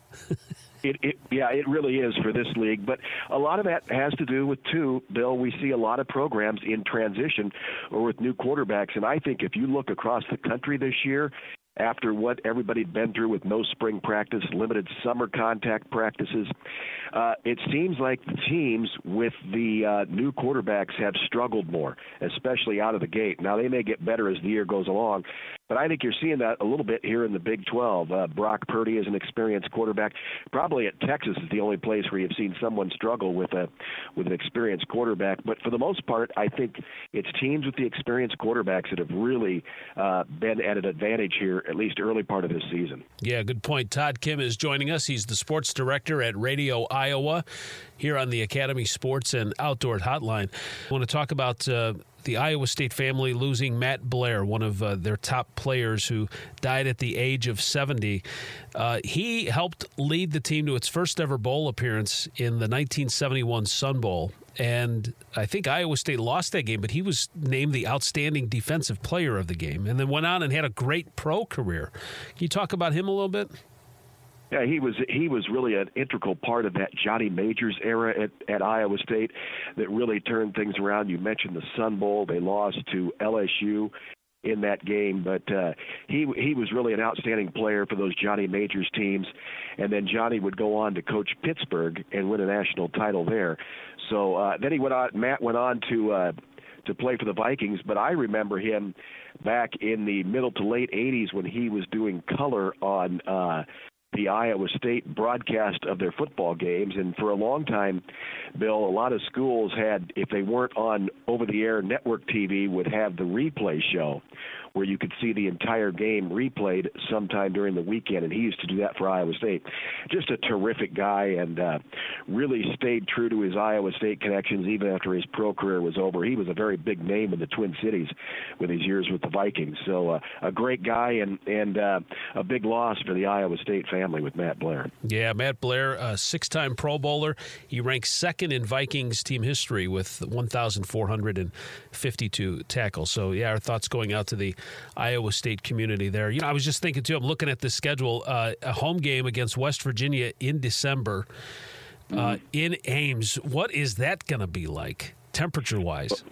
It really is for this league. But a lot of that has to do with, too, Bill, we see a lot of programs in transition or with new quarterbacks. And I think if you look across the country this year, after what everybody'd been through with no spring practice, limited summer contact practices, it seems like the teams with the new quarterbacks have struggled more, especially out of the gate. Now, they may get better as the year goes along, but I think you're seeing that a little bit here in the Big 12. Brock Purdy is an experienced quarterback. Probably at Texas is the only place where you've seen someone struggle with an experienced quarterback. But for the most part, I think it's teams with the experienced quarterbacks that have really been at an advantage here, at least early part of this season. Yeah, good point. Todd Kim is joining us. He's the sports director at Radio Iowa here on the Academy Sports and Outdoor Hotline. I want to talk about the Iowa State family losing Matt Blair, one of their top players who died at the age of 70. He helped lead the team to its first ever bowl appearance in the 1971 Sun Bowl. And I think Iowa State lost that game, but he was named the outstanding defensive player of the game and then went on and had a great pro career. Can you talk about him a little bit? Yeah, he was really an integral part of that Johnny Majors era at Iowa State that really turned things around. You mentioned the Sun Bowl. They lost to LSU in that game, but he was really an outstanding player for those Johnny Majors teams. And then Johnny would go on to coach Pittsburgh and win a national title there. So then Matt went on to play for the Vikings, but I remember him back in the middle to late 80s when he was doing color on the Iowa State broadcast of their football games. And for a long time, Bill, a lot of schools had, if they weren't on over-the-air network TV, would have the replay show where you could see the entire game replayed sometime during the weekend, and he used to do that for Iowa State. Just a terrific guy, and really stayed true to his Iowa State connections even after his pro career was over. He was a very big name in the Twin Cities with his years with the Vikings. So a great guy and a big loss for the Iowa State family with Matt Blair. Yeah, Matt Blair, a six-time Pro Bowler. He ranks second in Vikings team history with 1,452 tackles. So, yeah, our thoughts going out to the Iowa State community there. I was just thinking, too, I'm looking at the schedule, a home game against West Virginia in December. in Ames. What is that going to be like, temperature-wise?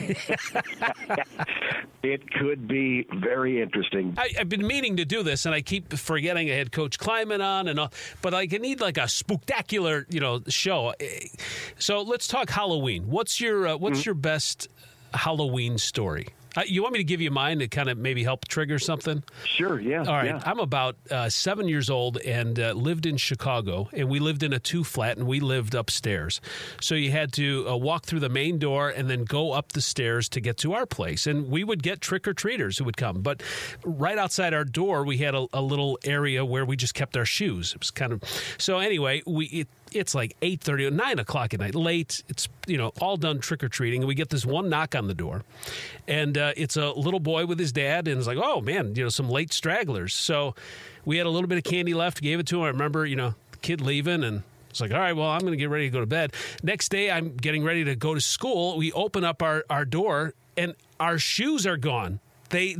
It could be very interesting. I've been meaning to do this, and I keep forgetting I had Coach Kleiman on, and all, but I need like a spectacular, show. So let's talk Halloween. What's your best Halloween story? You want me to give you mine to kind of maybe help trigger something? Sure, yeah. All right. Yeah. I'm about 7 years old and lived in Chicago, and we lived in a 2-flat, and we lived upstairs. So you had to walk through the main door and then go up the stairs to get to our place. And we would get trick-or-treaters who would come. But right outside our door, we had a little area where we just kept our shoes. It was kind of... So anyway, it's like 8:30 or 9 o'clock at night, late. It's, all done trick-or-treating. And we get this one knock on the door. And it's a little boy with his dad. And it's like, oh, man, some late stragglers. So we had a little bit of candy left, gave it to him. I remember, the kid leaving. And it's like, all right, well, I'm going to get ready to go to bed. Next day, I'm getting ready to go to school. We open up our door, and our shoes are gone. They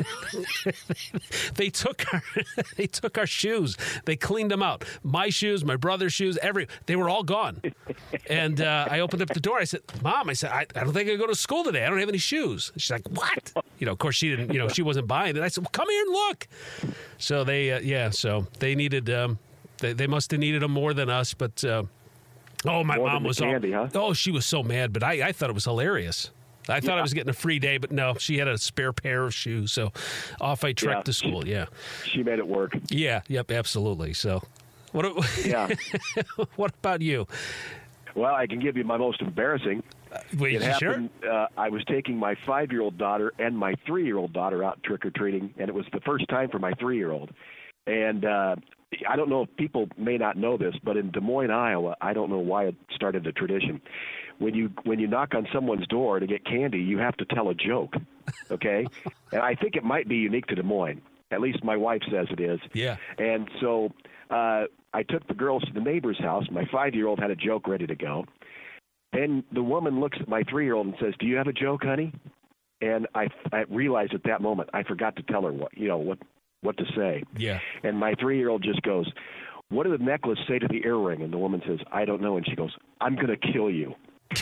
took our shoes. They cleaned them out. My shoes, my brother's shoes, they were all gone. And I opened up the door. I said, Mom, I don't think I go to school today. I don't have any shoes. She's like, what? Of course she didn't. She wasn't buying it. I said, well, come here and look. So so they needed. They must have needed them more than us. But my mom was candy, huh? Oh, she was so mad. But I thought it was hilarious. I thought I was getting a free day, but no, she had a spare pair of shoes, so off I trekked to school. She made it work. Yeah, yep, absolutely. So, what about you? Well, I can give you my most embarrassing. It happened. Sure? I was taking my 5-year-old daughter and my 3-year-old daughter out trick or treating, and it was the first time for my 3-year-old. And I don't know if people may not know this, but in Des Moines, Iowa, I don't know why it started a tradition. When you knock on someone's door to get candy, you have to tell a joke, okay? And I think it might be unique to Des Moines. At least my wife says it is. Yeah. And so I took the girls to the neighbor's house. My 5-year-old had a joke ready to go. Then the woman looks at my 3-year-old and says, "Do you have a joke, honey?" And I realized at that moment I forgot to tell her what to say. Yeah. And my 3-year-old just goes, "What did the necklace say to the earring?" And the woman says, "I don't know." And she goes, "I'm going to kill you."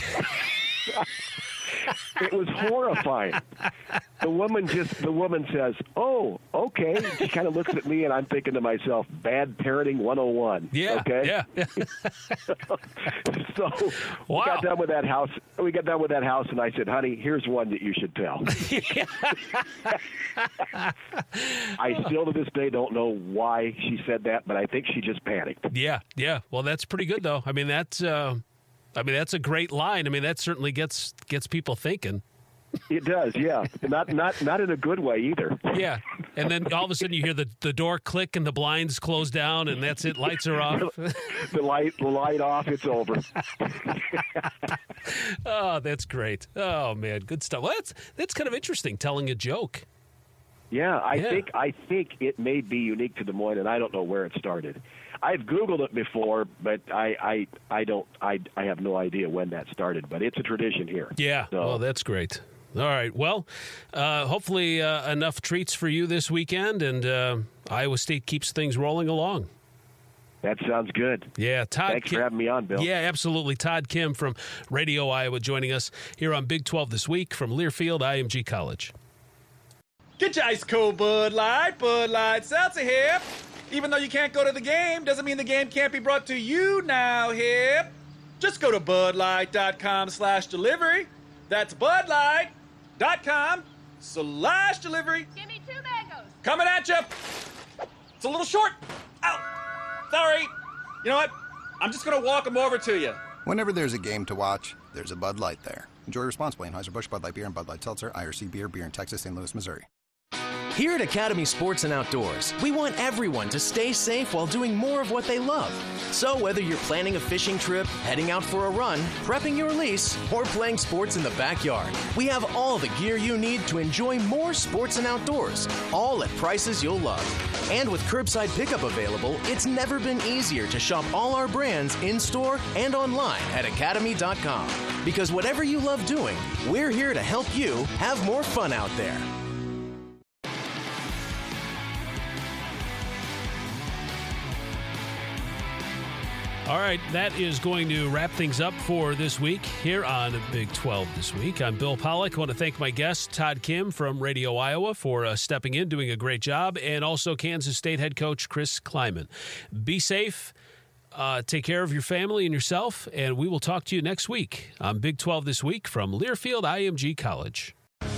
It was horrifying. The woman says, "Oh, okay." She kind of looks at me, and I'm thinking to myself, bad parenting 101. Yeah. Okay. Yeah. So we got done with that house. And I said, "Honey, here's one that you should tell." I still to this day don't know why she said that, but I think she just panicked. Yeah. Yeah. Well, that's pretty good though. I mean, that's a great line. I mean, that certainly gets people thinking. It does, yeah. Not in a good way either. Yeah. And then all of a sudden you hear the door click and the blinds close down, and that's it. Lights are off. the light off. It's over. Oh, that's great. Oh man, good stuff. Well, that's kind of interesting. Telling a joke. Yeah, I think it may be unique to Des Moines, and I don't know where it started. I've Googled it before, but I have no idea when that started. But it's a tradition here. Yeah. So. Well, that's great. All right. Well, hopefully enough treats for you this weekend, and Iowa State keeps things rolling along. That sounds good. Yeah, Todd. Thanks for having me on, Bill. Yeah, absolutely. Todd Kim from Radio Iowa joining us here on Big 12 this week from Learfield IMG College. Get your ice cold Bud Light Seltzer here. Even though you can't go to the game, doesn't mean the game can't be brought to you now here. Just go to budlight.com/delivery. That's budlight.com/delivery. Give me 2 mangoes. Coming at you. It's a little short. Ow. Sorry. You know what? I'm just going to walk them over to you. Whenever there's a game to watch, there's a Bud Light there. Enjoy responsibly. Anheuser-Busch, Bud Light Beer, and Bud Light Seltzer, IRC Beer in Texas, St. Louis, Missouri. Here at Academy Sports and Outdoors, we want everyone to stay safe while doing more of what they love. So whether you're planning a fishing trip, heading out for a run, prepping your release, or playing sports in the backyard, we have all the gear you need to enjoy more sports and outdoors, all at prices you'll love. And with curbside pickup available, it's never been easier to shop all our brands in-store and online at academy.com. Because whatever you love doing, we're here to help you have more fun out there. All right, that is going to wrap things up for this week here on Big 12 This Week. I'm Bill Pollack. I want to thank my guest, Todd Kim from Radio Iowa, for stepping in, doing a great job, and also Kansas State head coach Chris Klieman. Be safe, take care of your family and yourself, and we will talk to you next week on Big 12 This Week from Learfield IMG College.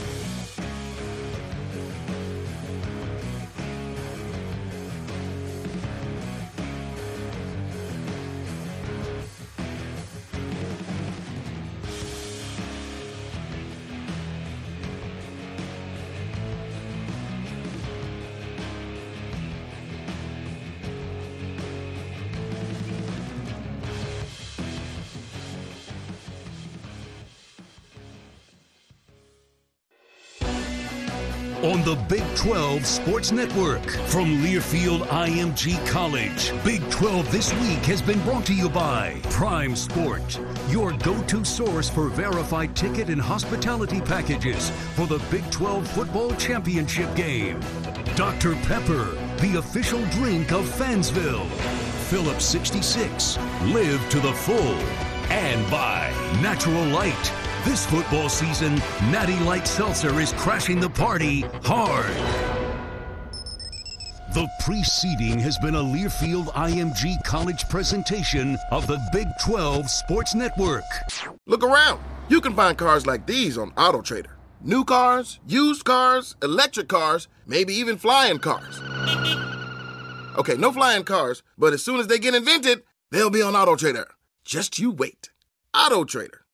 On the Big 12 Sports Network from Learfield IMG College. Big 12 This Week has been brought to you by Prime Sport, your go-to source for verified ticket and hospitality packages for the Big 12 Football Championship game. Dr. Pepper, the official drink of Fansville. Phillips 66, live to the full. And by Natural Light. This football season, Natty Light Seltzer is crashing the party hard. The preceding has been a Learfield IMG College presentation of the Big 12 Sports Network. Look around. You can find cars like these on AutoTrader. New cars, used cars, electric cars, maybe even flying cars. Okay, no flying cars, but as soon as they get invented, they'll be on AutoTrader. Just you wait. AutoTrader.